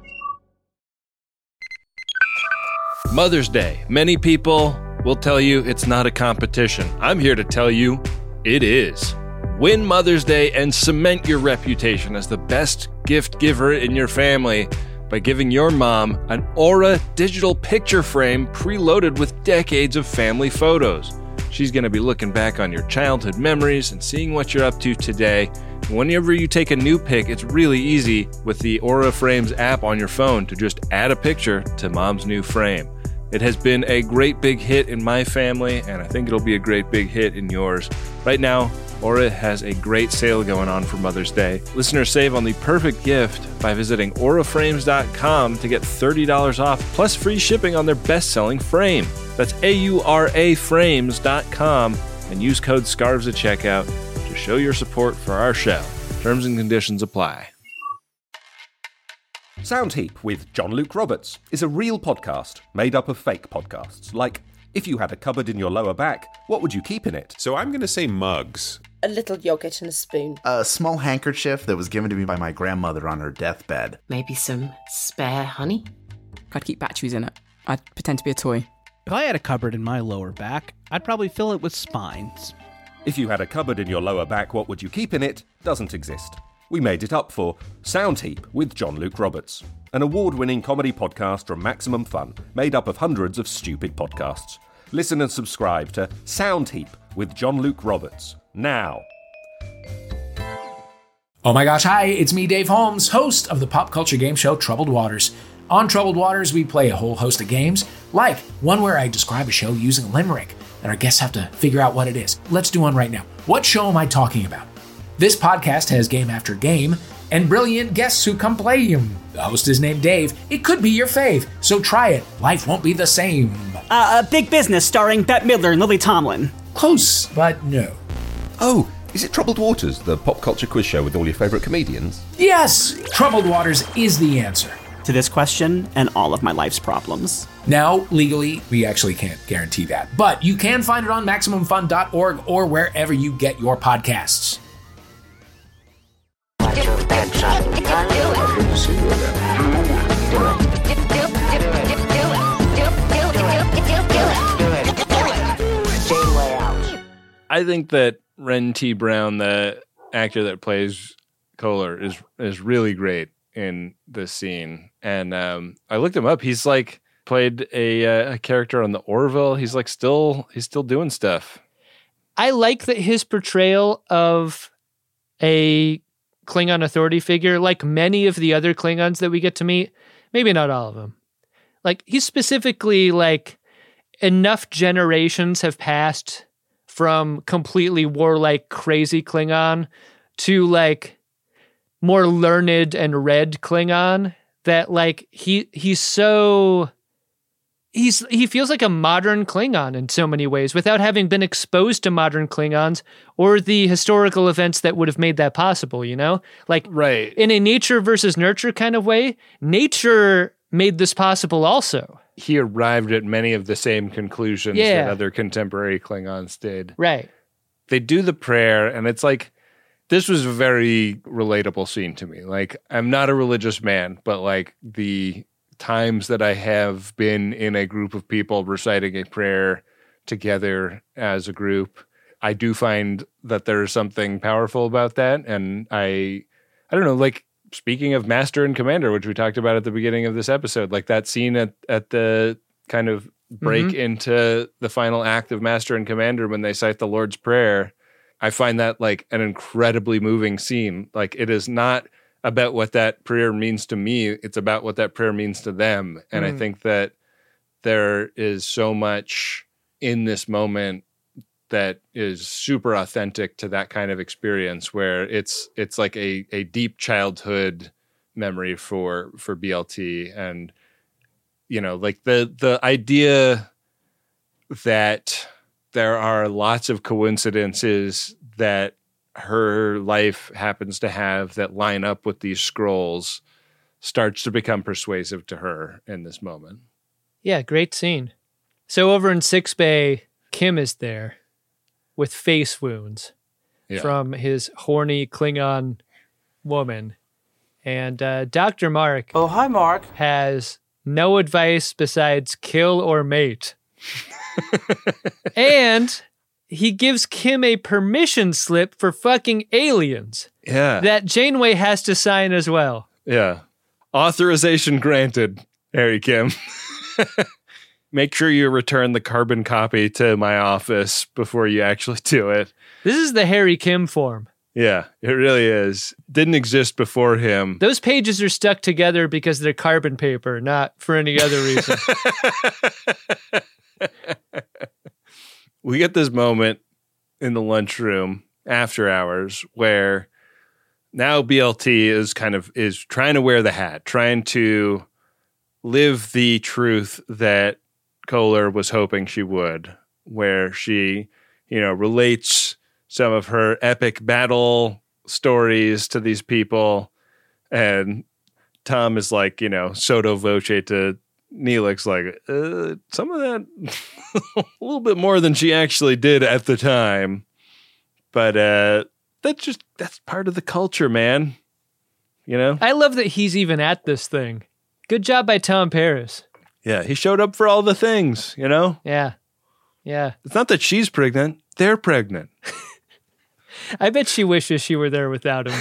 S4: Mother's Day. Many people will tell you it's not a competition. I'm here to tell you it is. Win Mother's Day and cement your reputation as the best gift giver in your family by giving your mom an Aura digital picture frame preloaded with decades of family photos. She's going to be looking back on your childhood memories and seeing what you're up to today. Whenever you take a new pic, it's really easy with the Aura Frames app on your phone to just add a picture to mom's new frame. It has been a great big hit in my family, and I think it'll be a great big hit in yours. Right now, Aura has a great sale going on for Mother's Day. Listeners save on the perfect gift by visiting auraframes.com to get $30 off plus free shipping on their best-selling frame. That's auraframes.com and use code SCARVES at checkout to show your support for our show. Terms and conditions apply.
S15: Soundheap with John Luke Roberts is a real podcast made up of fake podcasts. Like, if you had a cupboard in your lower back, what would you keep in it?
S16: So I'm going to say mugs.
S17: A little yogurt and a spoon.
S18: A small handkerchief that was given to me by my grandmother on her deathbed.
S19: Maybe some spare honey?
S20: I'd keep batteries in it. I'd pretend to be a toy.
S21: If I had a cupboard in my lower back, I'd probably fill it with spines.
S15: If you had a cupboard in your lower back, what would you keep in it? Doesn't exist. We made it up for Soundheap with John Luke Roberts, an award-winning comedy podcast from Maximum Fun, made up of hundreds of stupid podcasts. Listen and subscribe to Soundheap with John Luke Roberts now.
S22: Oh my gosh, hi, it's me, Dave Holmes, host of the pop culture game show Troubled Waters. On Troubled Waters, we play a whole host of games, like one where I describe a show using a limerick, and our guests have to figure out what it is. Let's do one right now. What show am I talking about? This podcast has game after game, and brilliant guests who come play them. The host is named Dave. It could be your fave, so try it. Life won't be the same.
S23: Big Business starring Bette Midler and Lily Tomlin.
S22: Close, but no.
S15: Oh, is it Troubled Waters, the pop culture quiz show with all your favourite comedians?
S22: Yes, Troubled Waters is the answer
S23: to this question and all of my life's problems.
S22: Now, legally, we actually can't guarantee that, but you can find it on MaximumFun.org or wherever you get your podcasts.
S4: I think that Ren T. Brown, the actor that plays Kohler, is really great in this scene. And I looked him up. He's like played a character on the Orville. He's like still doing stuff.
S1: I like that his portrayal of a Klingon authority figure, like many of the other Klingons that we get to meet, maybe not all of them. Like he's specifically like enough generations have passed from completely warlike, crazy Klingon to like more learned and read Klingon that like he feels like a modern Klingon in so many ways without having been exposed to modern Klingons or the historical events that would have made that possible, you know? Like
S4: right.
S1: In a nature versus nurture kind of way, nature made this possible also.
S4: He arrived at many of the same conclusions that other contemporary Klingons did.
S1: Right.
S4: They do the prayer, and it's like, this was a very relatable scene to me. Like, I'm not a religious man, but like the times that I have been in a group of people reciting a prayer together as a group, I do find that there's something powerful about that. And I don't know, like, speaking of Master and Commander, which we talked about at the beginning of this episode, like that scene at the kind of break into the final act of Master and Commander when they cite the Lord's Prayer, I find that like an incredibly moving scene. Like it is not about what that prayer means to me, it's about what that prayer means to them. And I think that there is so much in this moment that is super authentic to that kind of experience where it's like a deep childhood memory for BLT. And, you know, like the idea that there are lots of coincidences that her life happens to have that line up with these scrolls starts to become persuasive to her in this moment.
S1: Yeah, great scene. So over in Sickbay, Kim is there with face wounds. from his horny Klingon woman. And Dr. Mark.
S2: Oh, hi, Mark.
S1: Has no advice besides kill or mate. And he gives Kim a permission slip for fucking aliens.
S4: Yeah.
S1: That Janeway has to sign as well.
S4: Yeah. Authorization granted, Harry Kim. Make sure you return the carbon copy to my office before you actually do it.
S1: This is the Harry Kim form.
S4: Yeah, it really is. Didn't exist before him.
S1: Those pages are stuck together because they're carbon paper, not for any other reason.
S4: We get this moment in the lunchroom after hours where now BLT is trying to wear the hat, trying to live the truth that Kohler was hoping she would, where she, relates some of her epic battle stories to these people. And Tom is like, sotto voce to Neelix, like, some of that, a little bit more than she actually did at the time. But that's part of the culture, man.
S1: I love that he's even at this thing. Good job by Tom Paris.
S4: Yeah, he showed up for all the things,
S1: Yeah. Yeah.
S4: It's not that she's pregnant. They're pregnant.
S1: I bet she wishes she were there without him.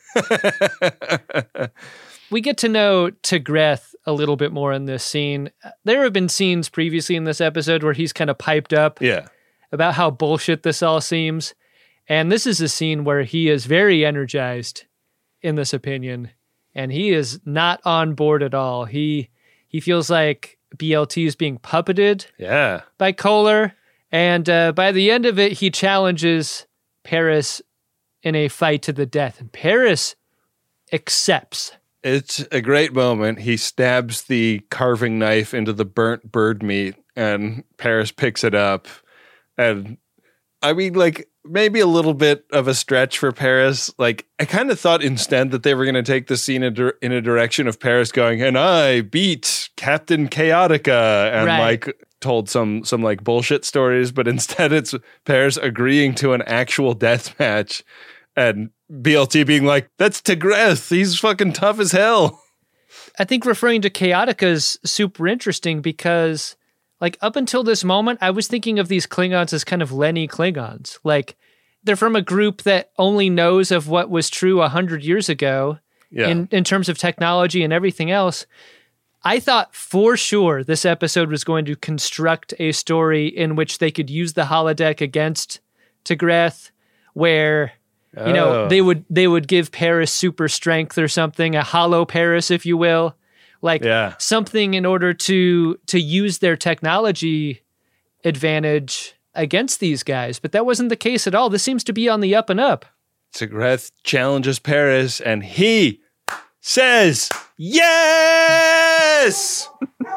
S1: We get to know Tigreth a little bit more in this scene. There have been scenes previously in this episode where he's kind of piped up about how bullshit this all seems. And this is a scene where he is very energized in this opinion. And he is not on board at all. He feels like BLT is being puppeted by Kohler. And by the end of it, he challenges Paris in a fight to the death. And Paris accepts.
S4: It's a great moment. He stabs the carving knife into the burnt bird meat, and Paris picks it up. And I mean, like, maybe a little bit of a stretch for Paris. Like, I kind of thought instead that they were going to take the scene in a direction of Paris going, and I beat Captain Chaotica, and like told some like bullshit stories, but instead it's Paris agreeing to an actual death match and BLT being like, that's Tigreth. He's fucking tough as hell.
S1: I think referring to Chaotica is super interesting because, like, up until this moment, I was thinking of these Klingons as kind of Lenny Klingons. Like, they're from a group that only knows of what was true 100 years ago in terms of technology and everything else. I thought for sure this episode was going to construct a story in which they could use the holodeck against Tigreth, where they would give Paris super strength or something, a hollow Paris, if you will, like something in order to use their technology advantage against these guys. But that wasn't the case at all. This seems to be on the up and up.
S4: Tigreth challenges Paris, and he says yes.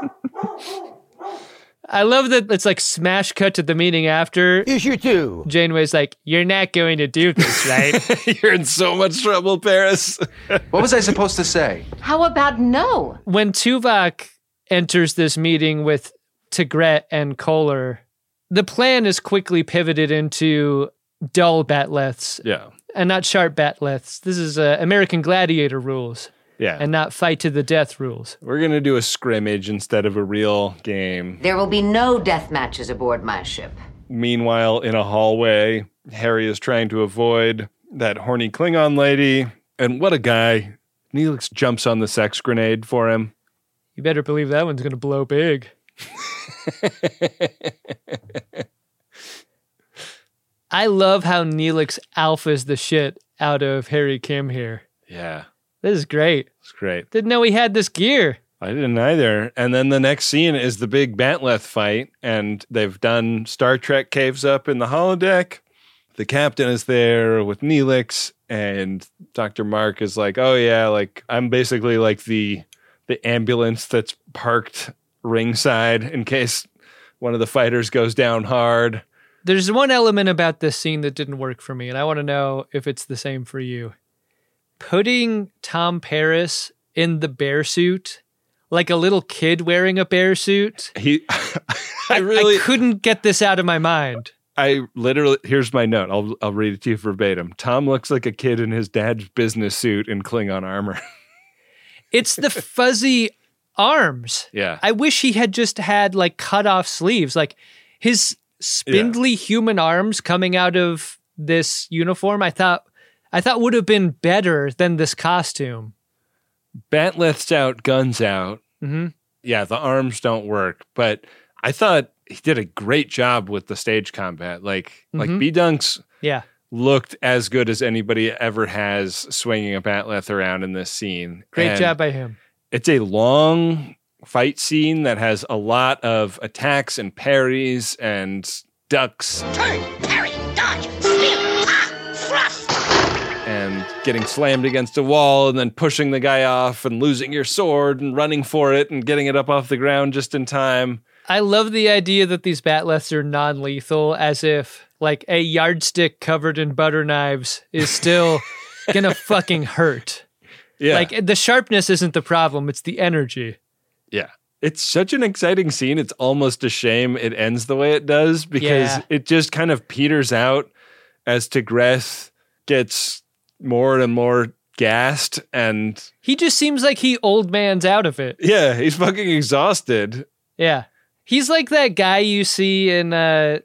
S1: I love that it's like smash cut to the meeting after.
S2: Yes, you do.
S1: Janeway's like, you're not going to do this, right?
S4: You're in so much trouble, Paris.
S9: What was I supposed to say?
S13: How about no?
S1: When Tuvok enters this meeting with Tigreth and Kohler, the plan is quickly pivoted into dull batleths.
S4: Yeah.
S1: And not sharp batleths. This is American Gladiator rules.
S4: Yeah.
S1: And not fight to the death rules.
S4: We're going to do a scrimmage instead of a real game.
S3: There will be no death matches aboard my ship.
S4: Meanwhile, in a hallway, Harry is trying to avoid that horny Klingon lady. And what a guy. Neelix jumps on the sex grenade for him.
S1: You better believe that one's going to blow big. I love how Neelix alphas the shit out of Harry Kim here.
S4: Yeah.
S1: This is great.
S4: It's great.
S1: Didn't know he had this gear.
S4: I didn't either. And then the next scene is the big Batleth fight, and they've done Star Trek caves up in the holodeck. The captain is there with Neelix, and Dr. Mark is like, oh yeah, like I'm basically like the ambulance that's parked ringside in case one of the fighters goes down hard.
S1: There's one element about this scene that didn't work for me, and I want to know if it's the same for you. Putting Tom Paris in the bear suit, like a little kid wearing a bear suit.
S4: I
S1: couldn't get this out of my mind.
S4: I literally, here's my note. I'll read it to you verbatim. Tom looks like a kid in his dad's business suit in Klingon armor.
S1: It's the fuzzy arms.
S4: Yeah.
S1: I wish he had just had like cut off sleeves. Like his spindly human arms coming out of this uniform, I thought would have been better than this costume.
S4: Batleth's out, guns out.
S1: Mm-hmm.
S4: Yeah, the arms don't work, but I thought he did a great job with the stage combat. Like B-Dunks looked as good as anybody ever has swinging a Batleth around in this scene.
S1: Great job by him.
S4: It's a long fight scene that has a lot of attacks and parries and ducks.
S13: Turn, parry, dodge, spin, thrust.
S4: And getting slammed against a wall and then pushing the guy off and losing your sword and running for it and getting it up off the ground just in time.
S1: I love the idea that these Batleths are non-lethal, as if like a yardstick covered in butter knives is still gonna fucking hurt.
S4: Yeah.
S1: Like the sharpness isn't the problem, it's the energy.
S4: Yeah. It's such an exciting scene. It's almost a shame it ends the way it does because it just kind of peters out as Tigreth gets more and more gassed and
S1: he just seems like he old man's out of it.
S4: Yeah, he's fucking exhausted.
S1: Yeah. He's like that guy you see in viral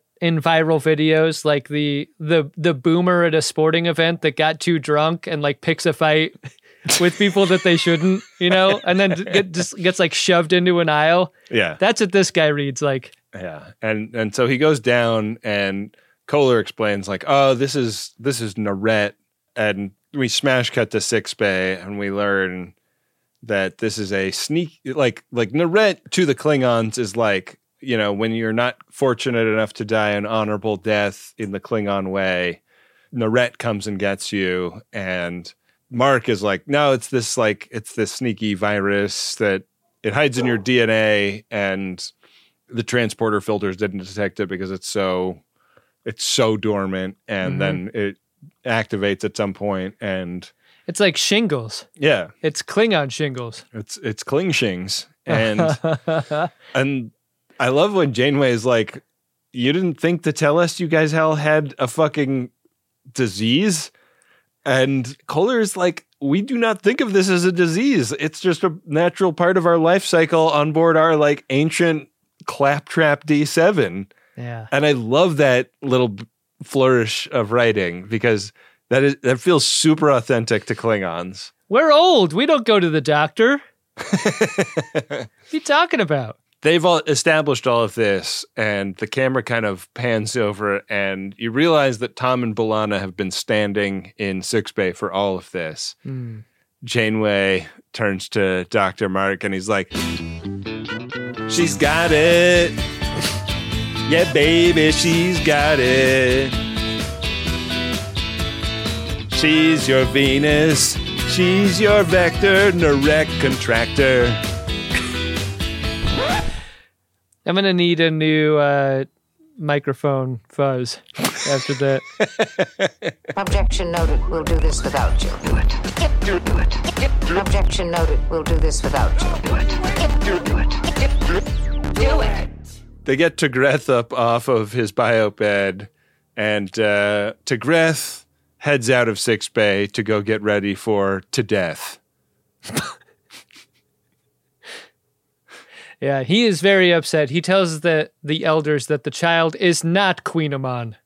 S1: videos, like the boomer at a sporting event that got too drunk and like picks a fight with people that they shouldn't, you know, and then just gets like shoved into an aisle.
S4: Yeah.
S1: That's what this guy reads like.
S4: Yeah. And so he goes down and Kohler explains like, oh, this is Narette. And we smash cut to Sixbay and we learn that this is a sneak, like Narette to the Klingons is like, you know, when you're not fortunate enough to die an honorable death in the Klingon way, Narette comes and gets you. And Mark is like, no, it's this sneaky virus that it hides in your DNA and the transporter filters didn't detect it because it's so dormant. And then it activates at some point and
S1: it's like shingles.
S4: Yeah.
S1: It's Klingon shingles.
S4: It's Klingshings. And and I love when Janeway is like, you didn't think to tell us you guys all had a fucking disease? And Kohler is like, we do not think of this as a disease. It's just a natural part of our life cycle on board our like ancient claptrap D7.
S1: Yeah.
S4: And I love that little flourish of writing because that feels super authentic to Klingons.
S1: We're old. We don't go to the doctor. What are you talking about?
S4: They've all established all of this, and the camera kind of pans over, and you realize that Tom and B'Elanna have been standing in Sixbay for all of this. Janeway turns to Dr. Mark, and he's like, she's got it. Yeah, baby, she's got it. She's your Venus. She's your vector, Narek contractor.
S1: I'm going to need a new microphone fuzz after that.
S3: Objection noted. We'll do this without you. Do it. Do it. Objection noted. We'll do this without you. Do it. Do it. Do it.
S4: They get Tigreth up off of his bio bed, and Tigreth heads out of Sixbay to go get ready for To Death.
S1: Yeah, he is very upset. He tells the elders that the child is not Queen Amon.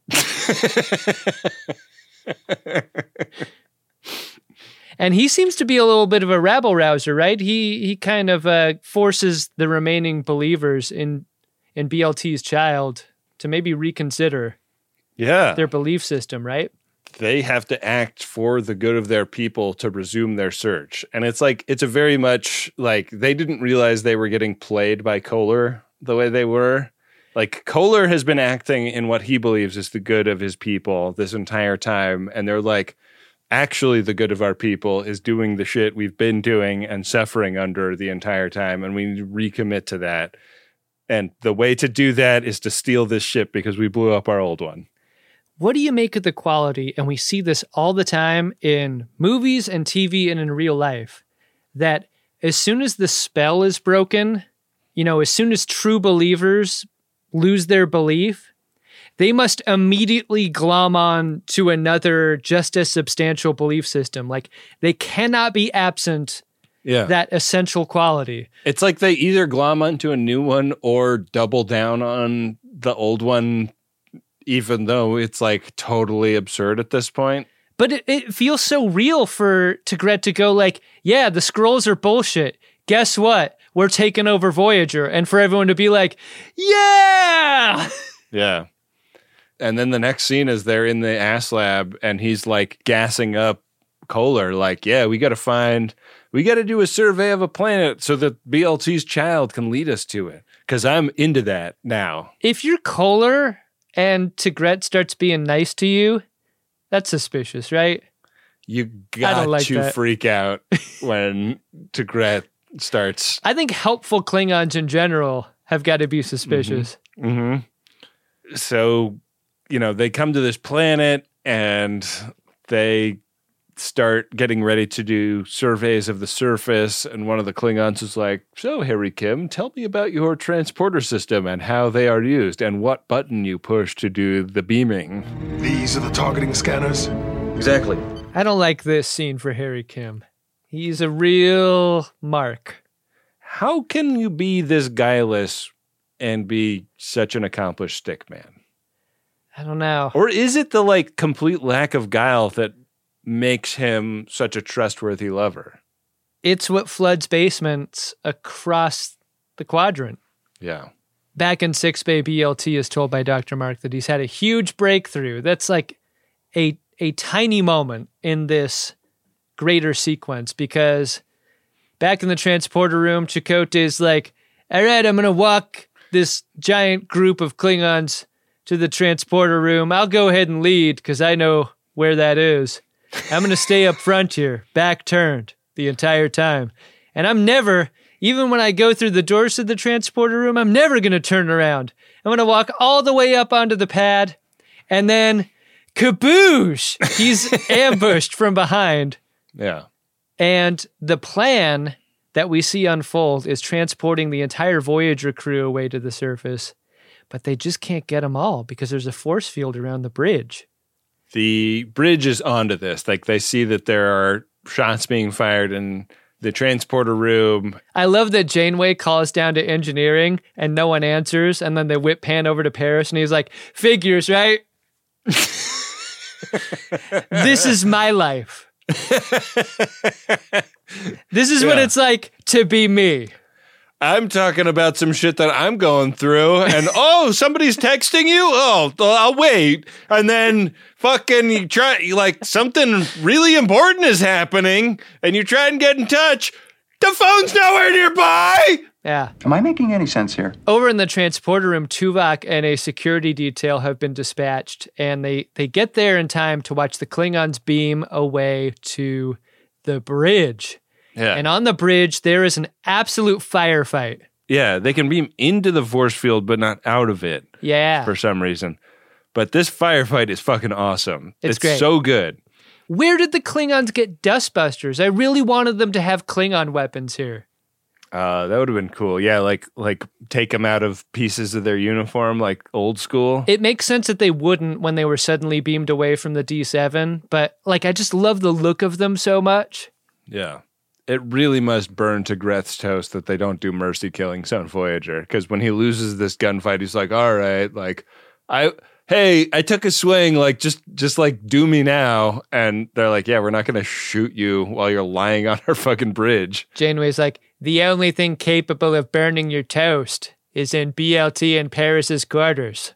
S1: And he seems to be a little bit of a rabble-rouser, right? He kind of forces the remaining believers in BLT's child to maybe reconsider their belief system, right?
S4: They have to act for the good of their people to resume their search. And it's like, it's a very much like they didn't realize they were getting played by Kohler the way they were. Like Kohler has been acting in what he believes is the good of his people this entire time. And they're like, actually the good of our people is doing the shit we've been doing and suffering under the entire time. And we need to recommit to that. And the way to do that is to steal this ship because we blew up our old one.
S1: What do you make of the quality, and we see this all the time in movies and TV and in real life, that as soon as the spell is broken, you know, as soon as true believers lose their belief, they must immediately glom on to another just as substantial belief system. Like, they cannot be absent that essential quality.
S4: It's like they either glom onto a new one or double down on the old one, even though it's like totally absurd at this point.
S1: But it feels so real for Tigret to go like, yeah, the scrolls are bullshit. Guess what? We're taking over Voyager. And for everyone to be like, yeah!
S4: Yeah. And then the next scene is they're in the ass lab and he's like gassing up Kohler, like, yeah, we got to do a survey of a planet so that BLT's child can lead us to it. Because I'm into that now.
S1: If you're Kohler and Tigret starts being nice to you, that's suspicious, right?
S4: You got to freak out when Tigret starts.
S1: I think helpful Klingons in general have got to be suspicious.
S4: Mm-hmm. So, they come to this planet and they start getting ready to do surveys of the surface. And one of the Klingons is like, so, Harry Kim, tell me about your transporter system and how they are used and what button you push to do the beaming.
S12: These are the targeting scanners?
S11: Exactly.
S1: I don't like this scene for Harry Kim. He's a real mark.
S4: How can you be this guileless and be such an accomplished stickman?
S1: I don't know.
S4: Or is it the complete lack of guile that makes him such a trustworthy lover?
S1: It's what floods basements across the quadrant.
S4: Yeah.
S1: Back in 6 Bay, BLT is told by Dr. Mark that he's had a huge breakthrough. That's like a tiny moment in this greater sequence, because back in the transporter room, Chakotay is like, all right, I'm going to walk this giant group of Klingons to the transporter room. I'll go ahead and lead because I know where that is. I'm going to stay up front here, back turned the entire time. And I'm never, even when I go through the doors of the transporter room, I'm never going to turn around. I'm going to walk all the way up onto the pad, and then kaboosh! He's ambushed from behind.
S4: Yeah.
S1: And the plan that we see unfold is transporting the entire Voyager crew away to the surface, but they just can't get them all because there's a force field around the bridge.
S4: The bridge is onto this. Like, they see that there are shots being fired in the transporter room.
S1: I love that Janeway calls down to engineering and no one answers, and then they whip pan over to Paris and he's like, figures, right? This is my life. This is what it's like to be me.
S4: I'm talking about some shit that I'm going through, and somebody's texting you? Oh, I'll wait. And then fucking you try, something really important is happening, and you try and get in touch. The phone's nowhere nearby!
S1: Yeah.
S9: Am I making any sense here?
S1: Over in the transporter room, Tuvok and a security detail have been dispatched, and they get there in time to watch the Klingons beam away to the bridge.
S4: Yeah.
S1: And on the bridge, there is an absolute firefight.
S4: Yeah, they can beam into the force field, but not out of it.
S1: Yeah.
S4: For some reason. But this firefight is fucking awesome.
S1: It's great.
S4: So good.
S1: Where did the Klingons get dustbusters? I really wanted them to have Klingon weapons here.
S4: That would have been cool. Yeah, like take them out of pieces of their uniform, like old school.
S1: It makes sense that they wouldn't when they were suddenly beamed away from the D7, but I just love the look of them so much.
S4: Yeah. It really must burn to Greth's toast that they don't do mercy killings on Voyager, because when he loses this gunfight, he's like, all right, I took a swing, just do me now. And they're like, yeah, we're not going to shoot you while you're lying on our fucking bridge.
S1: Janeway's like, the only thing capable of burning your toast is in BLT and Paris's quarters.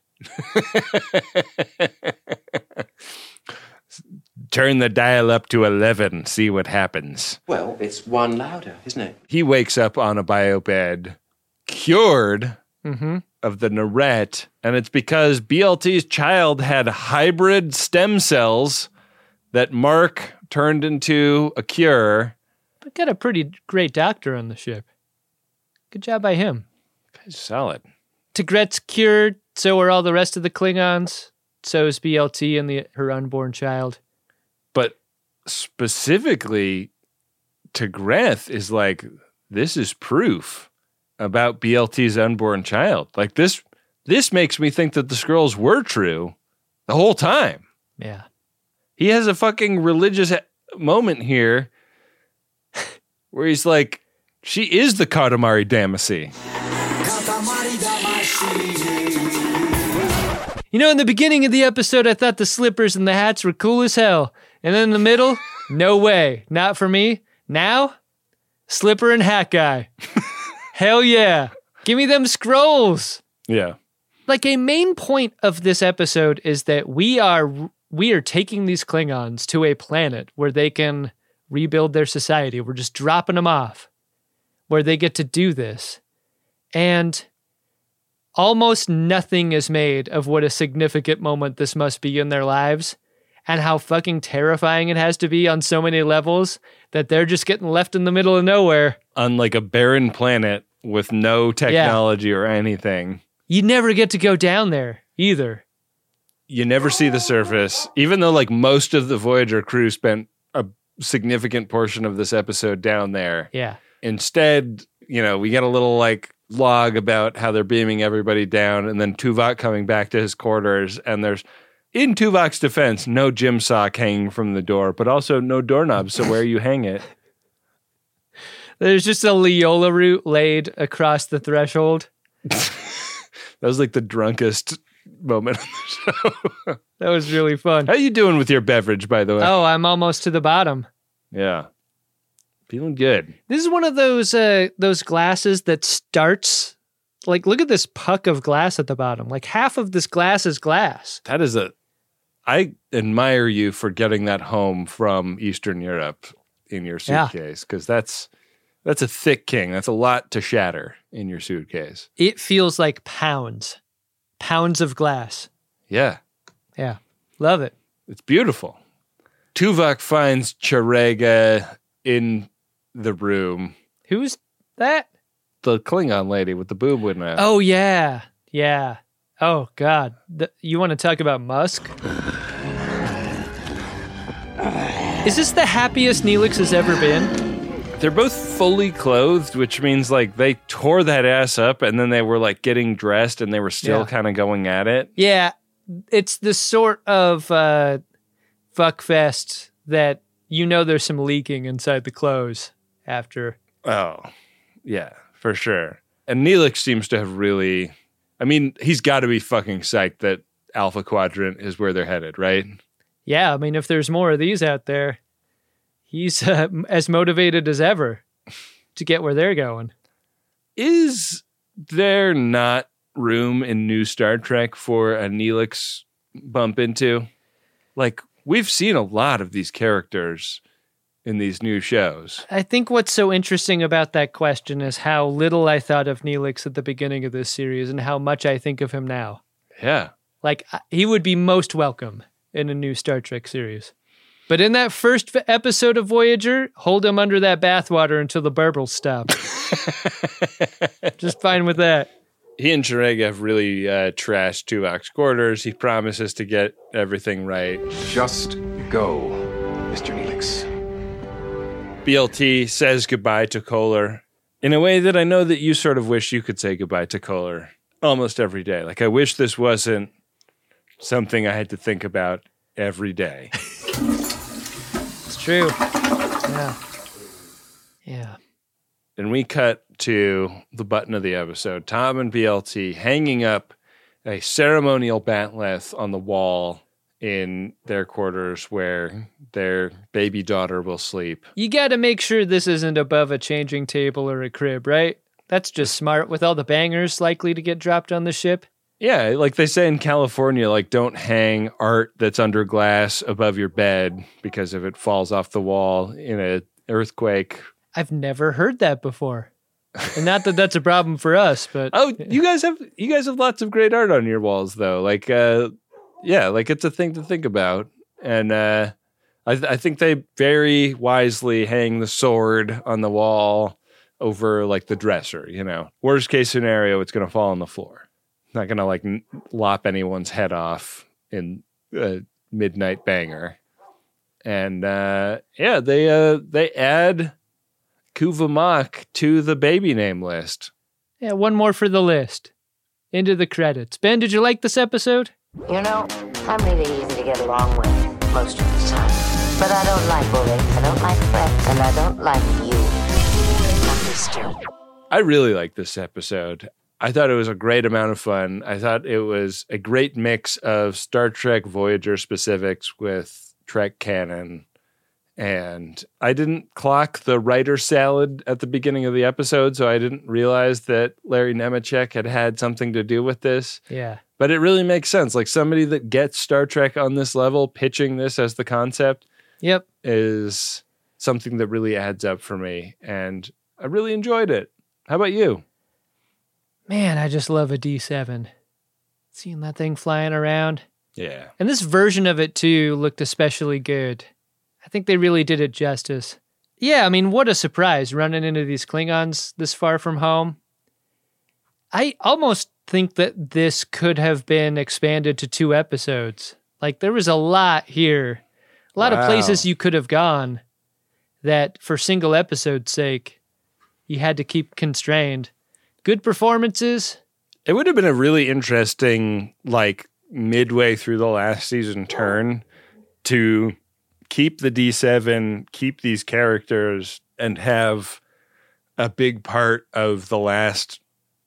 S4: Turn the dial up to 11, see what happens.
S11: Well, it's one louder, isn't it?
S4: He wakes up on a biobed, cured of the Narette, and it's because BLT's child had hybrid stem cells that Mark turned into a cure.
S1: But got a pretty great doctor on the ship. Good job by him.
S4: Solid.
S1: Tigret's cured, so are all the rest of the Klingons. So is BLT and her unborn child.
S4: But specifically, Tigreth is like, this is proof about BLT's unborn child. Like, this This makes me think that the scrolls were true the whole time.
S1: Yeah.
S4: He has a fucking religious moment here where he's like, she is the Katamari Damacy.
S1: You know, in the beginning of the episode, I thought the slippers and the hats were cool as hell. And then in the middle, no way. Not for me. Now, slipper and hat guy. Hell yeah. Give me them scrolls.
S4: Yeah.
S1: Like, a main point of this episode is that we are taking these Klingons to a planet where they can rebuild their society. We're just dropping them off where they get to do this. And almost nothing is made of what a significant moment this must be in their lives and how fucking terrifying it has to be on so many levels that they're just getting left in the middle of nowhere.
S4: On like a barren planet with no technology or anything.
S1: You never get to go down there either.
S4: You never see the surface, even though like most of the Voyager crew spent a significant portion of this episode down there.
S1: Yeah.
S4: Instead, you know, we get a little like log about how they're beaming everybody down, and then Tuvok coming back to his quarters, and there's, in Tuvok's defense, no gym sock hanging from the door, but also no doorknob, so where you hang it.
S1: There's just a Leola root laid across the threshold.
S4: That was like the drunkest moment on the show.
S1: That was really fun.
S4: How you doing with your beverage, by the way?
S1: Oh, I'm almost to the bottom.
S4: Yeah. Feeling good.
S1: This is one of those glasses that starts, like, look at this puck of glass at the bottom. Like, half of this glass is glass.
S4: That is I admire you for getting that home from Eastern Europe in your suitcase, because that's a thick king. That's a lot to shatter in your suitcase.
S1: It feels like pounds of glass.
S4: Yeah.
S1: Yeah. Love it.
S4: It's beautiful. Tuvok finds Charega in the room.
S1: Who's that?
S4: The Klingon lady with the boob window.
S1: Oh, yeah. Yeah. Oh, God. You want to talk about Musk? Is this the happiest Neelix has ever been?
S4: They're both fully clothed, which means like they tore that ass up and then they were like getting dressed and they were still kind of going at it.
S1: Yeah. It's the sort of fuckfest that you know there's some leaking inside the clothes after.
S4: Oh, yeah, for sure. And Neelix seems to have really, I mean, he's got to be fucking psyched that Alpha Quadrant is where they're headed, right?
S1: Yeah, I mean, if there's more of these out there, he's as motivated as ever to get where they're going.
S4: Is there not room in new Star Trek for a Neelix bump into? Like, we've seen a lot of these characters in these new shows.
S1: I think what's so interesting about that question is how little I thought of Neelix at the beginning of this series and how much I think of him now.
S4: Yeah.
S1: Like, he would be most welcome in a new Star Trek series. But in that first episode of Voyager, hold him under that bathwater until the burbles stop. Just fine with that.
S4: He and Charega have really trashed Tuvok's quarters. He promises to get everything right.
S12: Just go, Mr. Neelix.
S4: BLT says goodbye to Kohler in a way that I know that you sort of wish you could say goodbye to Kohler almost every day. Like, I wish this wasn't something I had to think about every day.
S1: It's true. Yeah. Yeah.
S4: And we cut to the button of the episode. Tom and BLT hanging up a ceremonial bat'leth on the wall in their quarters where their baby daughter will sleep.
S1: You got to make sure this isn't above a changing table or a crib, right? That's just smart with all the bangers likely to get dropped on the ship.
S4: Yeah, like they say in California, like, don't hang art that's under glass above your bed because if it falls off the wall in an earthquake.
S1: I've never heard that before. And not that that's a problem for us, but
S4: you guys have lots of great art on your walls though. Like yeah, like it's a thing to think about. And I think they very wisely hang the sword on the wall over like the dresser, you know. Worst case scenario, it's going to fall on the floor. Not going to like lop anyone's head off in a midnight banger. And yeah, they add Kuvamach to the baby name list.
S1: Yeah, one more for the list. into the credits. Ben, did you like this episode?
S3: You know, I'm really easy to get along with most of the time. But I don't like bullying, I don't like threats, and I don't like you. Understood.
S4: I really like this episode. I thought it was a great amount of fun. I thought it was a great mix of Star Trek Voyager specifics with Trek canon. And I didn't clock the writer salad at the beginning of the episode, so I didn't realize that Larry Nemecek had something to do with this.
S1: Yeah.
S4: But it really makes sense. Like somebody that gets Star Trek on this level, pitching this as the concept, is something that really adds up for me. And I really enjoyed it. How about you?
S1: Man, I just love a D7. Seeing that thing flying around.
S4: Yeah.
S1: And this version of it, too, looked especially good. I think they really did it justice. Yeah, I mean, what a surprise running into these Klingons this far from home. I almost think that this could have been expanded to 2 episodes. Like, there was a lot here. A lot of places you could have gone that, for single episode's sake, you had to keep constrained. Good performances.
S4: It would have been a really interesting, like, midway through the last season turn to keep the D7, keep these characters, and have a big part of the last,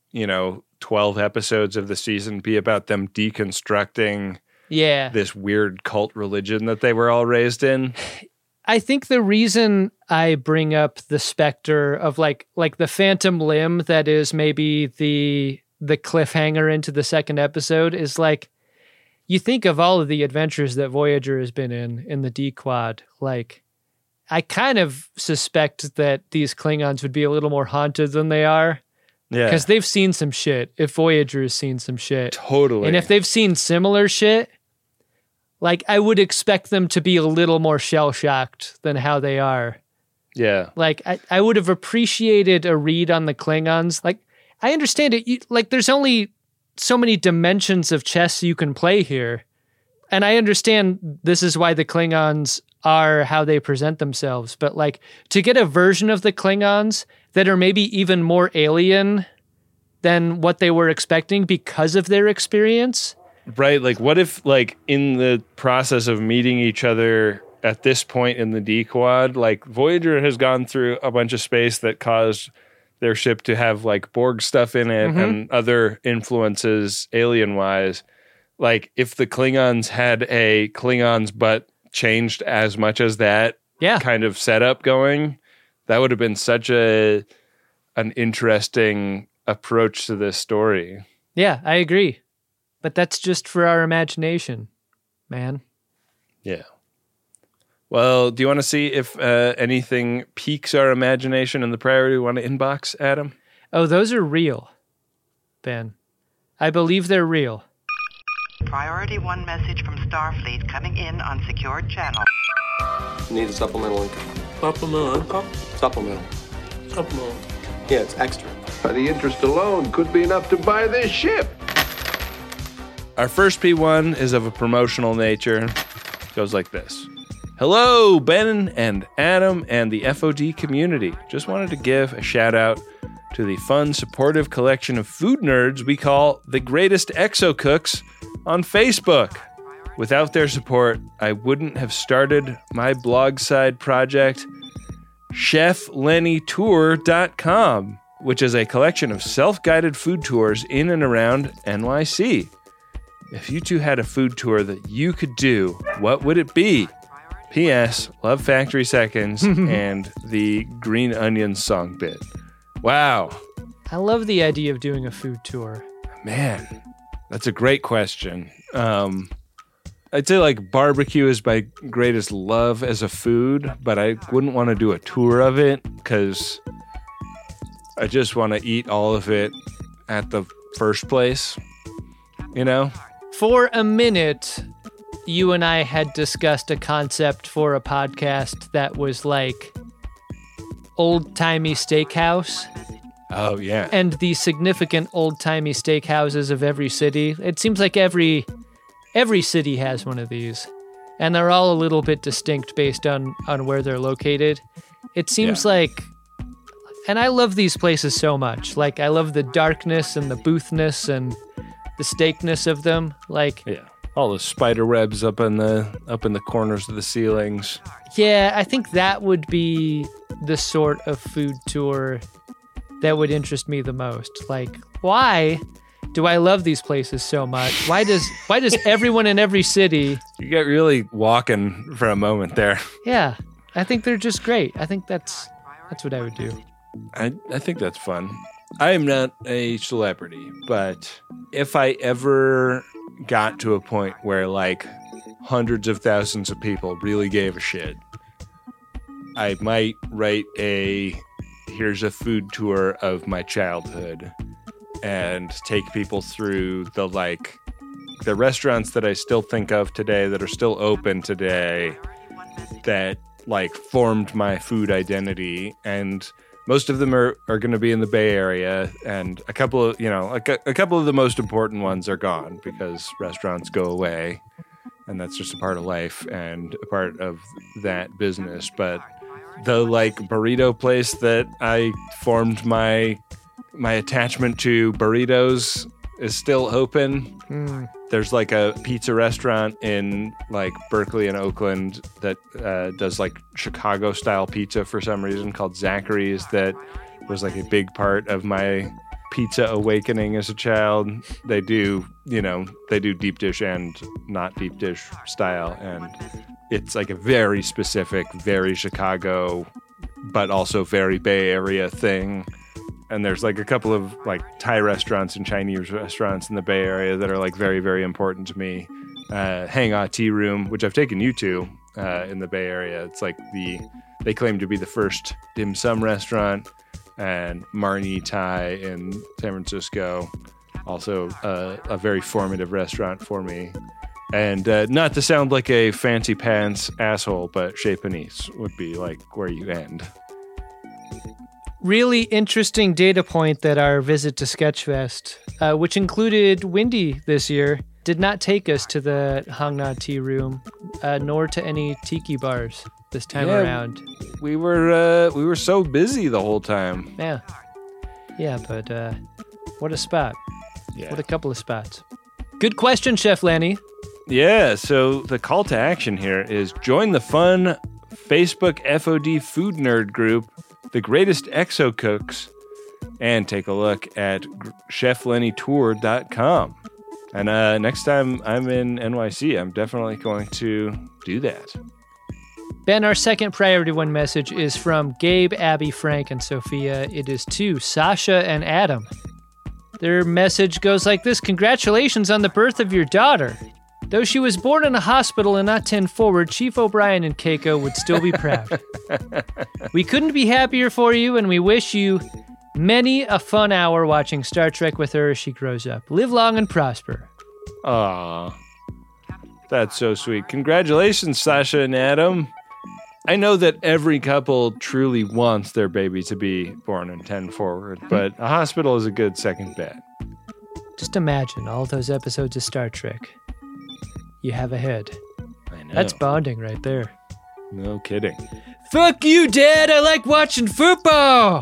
S4: 12 episodes of the season be about them deconstructing this weird cult religion that they were all raised in.
S1: I think the reason I bring up the specter of like the phantom limb that is maybe the cliffhanger into the second episode is like, you think of all of the adventures that Voyager has been in the D-Quad. Like, I kind of suspect that these Klingons would be a little more haunted than they are. Yeah. Because they've seen some shit, if Voyager has seen some shit.
S4: Totally.
S1: And if they've seen similar shit, like, I would expect them to be a little more shell-shocked than how they are.
S4: Yeah.
S1: Like, I would have appreciated a read on the Klingons. Like, I understand it. There's only so many dimensions of chess you can play here. And I understand this is why the Klingons are how they present themselves. But, like, to get a version of the Klingons that are maybe even more alien than what they were expecting because of their experience.
S4: Right. Like, what if, like, in the process of meeting each other at this point in the D-Quad, like, Voyager has gone through a bunch of space that caused their ship to have, like, Borg stuff in it and other influences alien-wise. Like, if the Klingons had a Klingons but changed as much as that kind of setup going, that would have been such an interesting approach to this story.
S1: Yeah, I agree. But that's just for our imagination, man.
S4: Yeah. Well, do you want to see if anything piques our imagination in the Priority One inbox, Adam?
S1: Oh, those are real, Ben. I believe they're real.
S2: Priority 1 message from Starfleet coming in on secured channel.
S5: Need a supplemental income. Supplemental income? Supplemental. Yeah, it's extra.
S6: The interest alone could be enough to buy this ship.
S4: Our first P1 is of a promotional nature. It goes like this. Hello, Ben and Adam and the FOD community. Just wanted to give a shout out to the fun, supportive collection of food nerds we call the Greatest Exo Cooks on Facebook. Without their support, I wouldn't have started my blog side project, ChefLennyTour.com, which is a collection of self-guided food tours in and around NYC. If you two had a food tour that you could do, what would it be? P.S. Love Factory Seconds and the Green Onions song bit. Wow.
S1: I love the idea of doing a food tour.
S4: Man, that's a great question. I'd say like barbecue is my greatest love as a food, but I wouldn't want to do a tour of it because I just want to eat all of it at the first place, you know?
S1: For a minute, you and I had discussed a concept for a podcast that was like old-timey steakhouse.
S4: Oh, yeah.
S1: And the significant old-timey steakhouses of every city. It seems like every city has one of these. And they're all a little bit distinct based on where they're located. It seems like... And I love these places so much. Like, I love the darkness and the boothness and the steakness of them. Like,
S4: Yeah. All the spider webs up in the corners of the ceilings.
S1: yeah, I think that would be the sort of food tour that would interest me the most. Like, why do I love these places so much? Why does everyone in every city?
S4: You get really walking for a moment there.
S1: Yeah, I think they're just great. I think that's what I would do.
S4: I think that's fun. I am not a celebrity, but if I ever got to a point where like hundreds of thousands of people really gave a shit, I might write here's a food tour of my childhood and take people through the restaurants that I still think of today that are still open today that like formed my food identity. And most of them are going to be in the Bay Area, and a couple of the most important ones are gone because restaurants go away, and that's just a part of life and a part of that business. But the like burrito place that I formed my attachment to burritos is still open. There's like a pizza restaurant in like Berkeley and Oakland that does like Chicago style pizza for some reason called Zachary's that was like a big part of my pizza awakening as a child. They do deep dish and not deep dish style, and it's like a very specific, very Chicago, but also very Bay Area thing. And there's like a couple of like Thai restaurants and Chinese restaurants in the Bay Area that are like very, very important to me. Hang Ah Tea Room, which I've taken you to in the Bay Area. It's like they claim to be the first dim sum restaurant. And Marnie Thai in San Francisco, also a very formative restaurant for me. And not to sound like a fancy pants asshole, but Chez Panisse would be like where you end.
S1: Really interesting data point that our visit to Sketchfest, which included Windy this year, did not take us to the Hang Na Tea Room, nor to any tiki bars this time around.
S4: We were so busy the whole time.
S1: Yeah, but what a spot.
S4: Yeah.
S1: What a couple of spots. Good question, Chef Lenny.
S4: Yeah, so the call to action here is join the fun Facebook FOD food nerd group, The Greatest Exo Cooks, and take a look at cheflennytour.com. And next time I'm in NYC, I'm definitely going to do that.
S1: Ben, our second Priority One message is from Gabe, Abby, Frank, and Sophia. It is to Sasha and Adam. Their message goes like this: congratulations on the birth of your daughter. Though she was born in a hospital and not 10 forward, Chief O'Brien and Keiko would still be proud. We couldn't be happier for you, and we wish you many a fun hour watching Star Trek with her as she grows up. Live long and prosper.
S4: Aw, that's so sweet. Congratulations, Sasha and Adam. I know that every couple truly wants their baby to be born in 10 forward, but a hospital is a good second bet.
S1: Just imagine all those episodes of Star Trek you have ahead.
S4: I know.
S1: That's bonding right there.
S4: No kidding.
S1: Fuck you, Dad. I like watching football.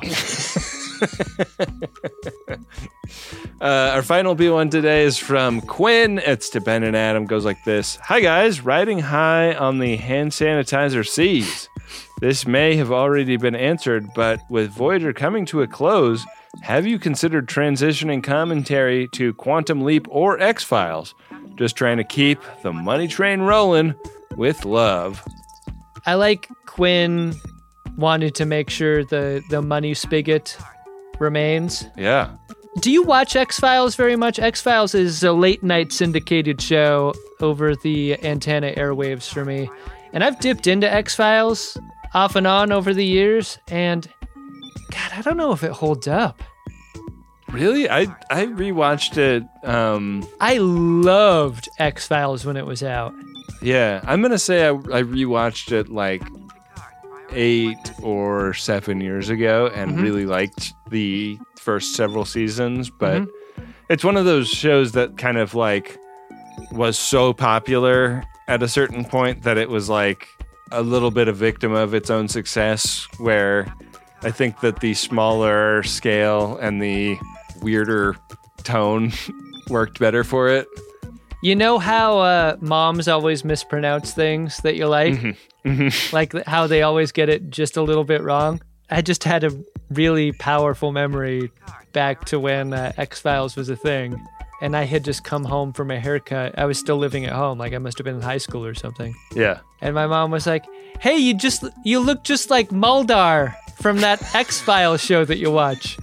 S4: Our final B1 today is from Quinn. It's to Ben and Adam. Goes like this. Hi, guys. Riding high on the hand sanitizer seas. This may have already been answered, but with Voyager coming to a close, have you considered transitioning commentary to Quantum Leap or X-Files? Just trying to keep the money train rolling with love.
S1: I like Quinn wanted to make sure the money spigot remains.
S4: Yeah.
S1: Do you watch X-Files very much? X-Files is a late-night syndicated show over the antenna airwaves for me. And I've dipped into X-Files off and on over the years, and God, I don't know if it holds up.
S4: Really? I rewatched it.
S1: I loved X-Files when it was out.
S4: Yeah, I'm going to say I rewatched it like 8 or 7 years ago and really liked the first several seasons, but it's one of those shows that kind of like was so popular at a certain point that it was like a little bit a victim of its own success, where I think that the smaller scale and the weirder tone worked better for it.
S1: You know how moms always mispronounce things that you like? Like how they always get it just a little bit wrong? I just had a really powerful memory back to when X-Files was a thing. And I had just come home from a haircut. I was still living at home. Like I must have been in high school or something.
S4: Yeah.
S1: And my mom was like, hey, you look just like Mulder from that X-Files show that you watch.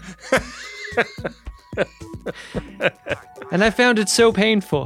S1: And I found it so painful.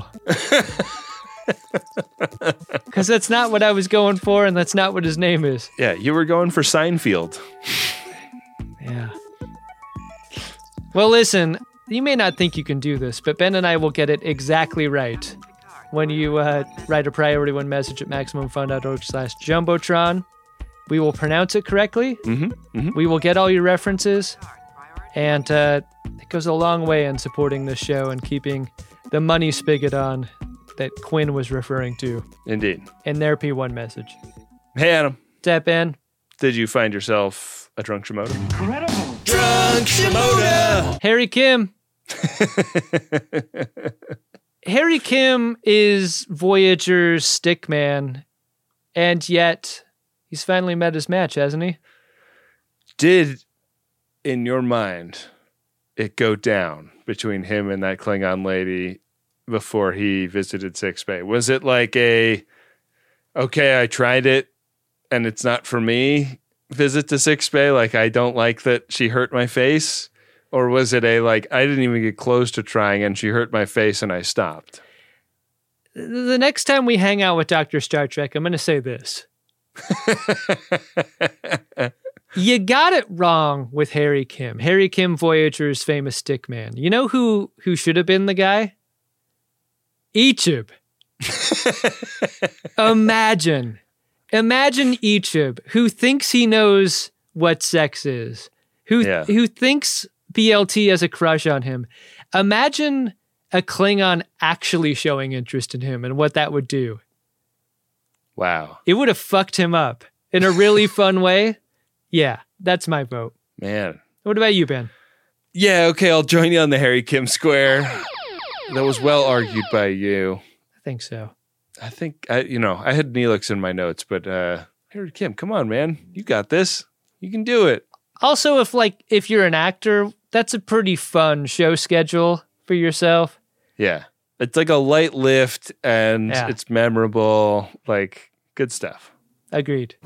S1: Because that's not what I was going for, and that's not what his name is.
S4: Yeah, you were going for Seinfeld.
S1: Yeah. Well, listen, you may not think you can do this, but Ben and I will get it exactly right when you write a Priority 1 message at MaximumFun.org/Jumbotron. We will pronounce it correctly. We will get all your references. And it goes a long way in supporting this show and keeping the money spigot on that Quinn was referring to.
S4: Indeed.
S1: In their P1 message.
S4: Hey, Adam.
S1: What's up, Ben?
S4: Did you find yourself a drunk Shimoda?
S1: Incredible. Drunk Shimoda! Harry Kim. Harry Kim is Voyager's stickman, and yet he's finally met his match, hasn't he?
S4: Did, in your mind, it go down between him and that Klingon lady before he visited Sickbay? Was it like okay, I tried it and it's not for me visit to Sickbay? Like, I don't like that she hurt my face? Or was it I didn't even get close to trying and she hurt my face and I stopped?
S1: The next time we hang out with Dr. Star Trek, I'm going to say this. You got it wrong with Harry Kim. Harry Kim, Voyager's famous stickman. You know who should have been the guy? Ichib. Imagine Ichib, who thinks he knows what sex is, who thinks BLT has a crush on him. Imagine a Klingon actually showing interest in him and what that would do.
S4: Wow.
S1: It would have fucked him up in a really fun way. Yeah, that's my vote.
S4: Man.
S1: What about you, Ben?
S4: Yeah, okay, I'll join you on the Harry Kim square. That was well argued by you.
S1: I think so.
S4: I think, I had Neelix in my notes, but Harry Kim, come on, man. You got this. You can do it.
S1: Also, if you're an actor, that's a pretty fun show schedule for yourself.
S4: Yeah. It's like a light lift, and it's memorable. Like, good stuff.
S1: Agreed.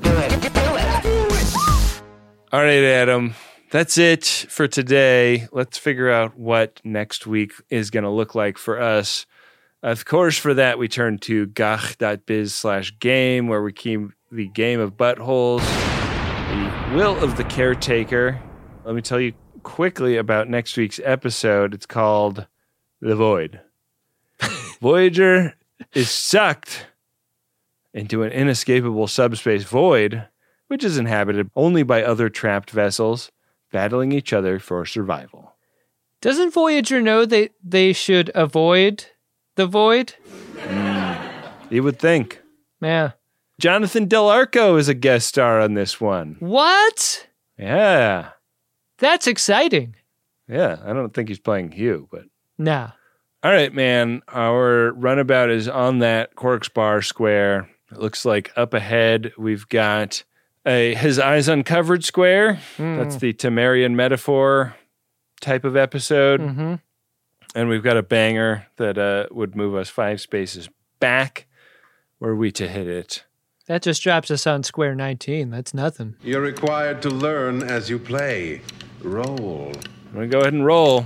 S4: All right, Adam. That's it for today. Let's figure out what next week is going to look like for us. Of course, for that, we turn to gach.biz/game, where we keep the game of buttholes, the will of the caretaker. Let me tell you quickly about next week's episode. It's called The Void. Voyager is sucked into an inescapable subspace void, which is inhabited only by other trapped vessels battling each other for survival.
S1: Doesn't Voyager know they should avoid the void?
S4: You would think.
S1: Yeah.
S4: Jonathan Del Arco is a guest star on this one.
S1: What?
S4: Yeah.
S1: That's exciting.
S4: Yeah, I don't think he's playing Hugh, but...
S1: Nah.
S4: All right, man. Our runabout is on that Quark's Bar square. It looks like up ahead we've got his eyes uncovered square. That's the Temerian metaphor type of episode.
S1: Mm-hmm.
S4: And we've got a banger that would move us 5 spaces back. Were we to hit it?
S1: That just drops us on square 19. That's nothing.
S6: You're required to learn as you play. Roll.
S4: I'm going to go ahead and roll.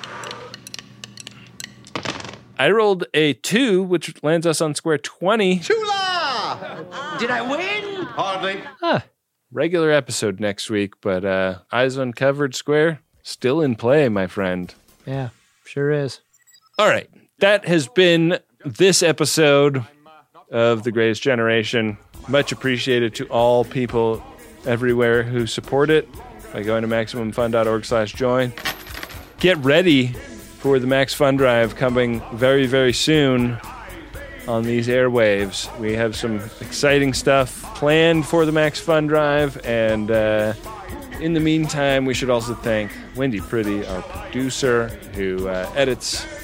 S4: I rolled a 2, which lands us on square 20.
S11: Chula! Did I win?
S6: Hardly.
S4: Regular episode next week, but eyes uncovered square still in play, my friend.
S1: Yeah, sure is.
S4: All right. That has been this episode of The Greatest Generation. Much appreciated to all people everywhere who support it by going to MaximumFun.org/join. Get ready for the Max Fun Drive coming very, very soon on these airwaves. We have some exciting stuff planned for the Max Fun Drive, and in the meantime, we should also thank Wendy Pretty, our producer, who edits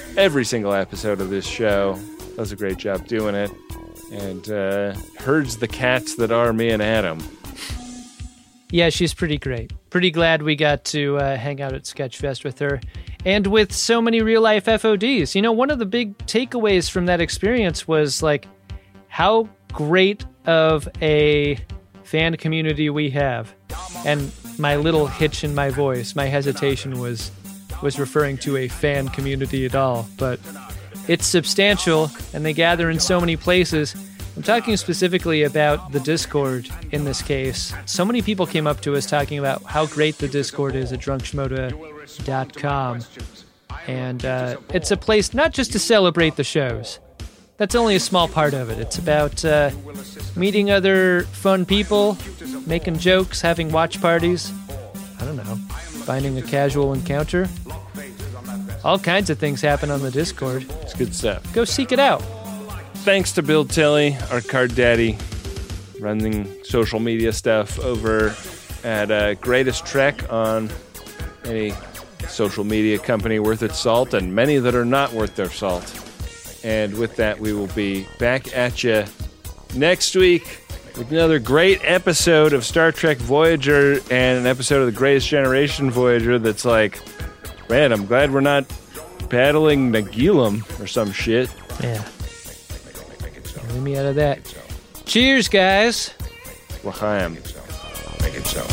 S4: every single episode of this show. Does a great job doing it. And herds the cats that are me and Adam.
S1: Yeah, she's pretty great. Pretty glad we got to hang out at Sketchfest with her. And with so many real-life FODs. You know, one of the big takeaways from that experience was, like, how great of a fan community we have. And my little hitch in my voice, my hesitation was referring to a fan community at all. But it's substantial, and they gather in so many places. I'm talking specifically about the Discord in this case. So many people came up to us talking about how great the Discord is at drunkschmoda.com. And it's a place not just to celebrate the shows. That's only a small part of it. It's about meeting other fun people, making jokes, having watch parties. I don't know, finding a casual encounter. All kinds of things happen on the Discord.
S4: It's good stuff.
S1: Go seek it out.
S4: Thanks to Bill Tilley, our card daddy, running social media stuff over at Greatest Trek on any social media company worth its salt, and many that are not worth their salt. And with that, we will be back at you next week with another great episode of Star Trek Voyager and an episode of the Greatest Generation Voyager that's like, man, I'm glad we're not battling Nagilum or some shit.
S1: Yeah. Leave me out of that. Cheers, guys.
S4: L'chaim.
S12: Make it so.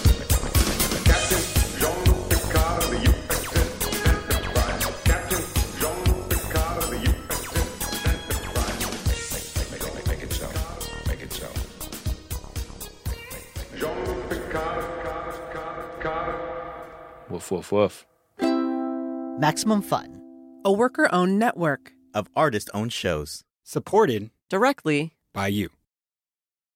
S4: Woof, woof, woof.
S7: Maximum Fun.
S10: A worker-owned network
S7: of artist-owned shows.
S16: Supported
S10: directly
S16: by you.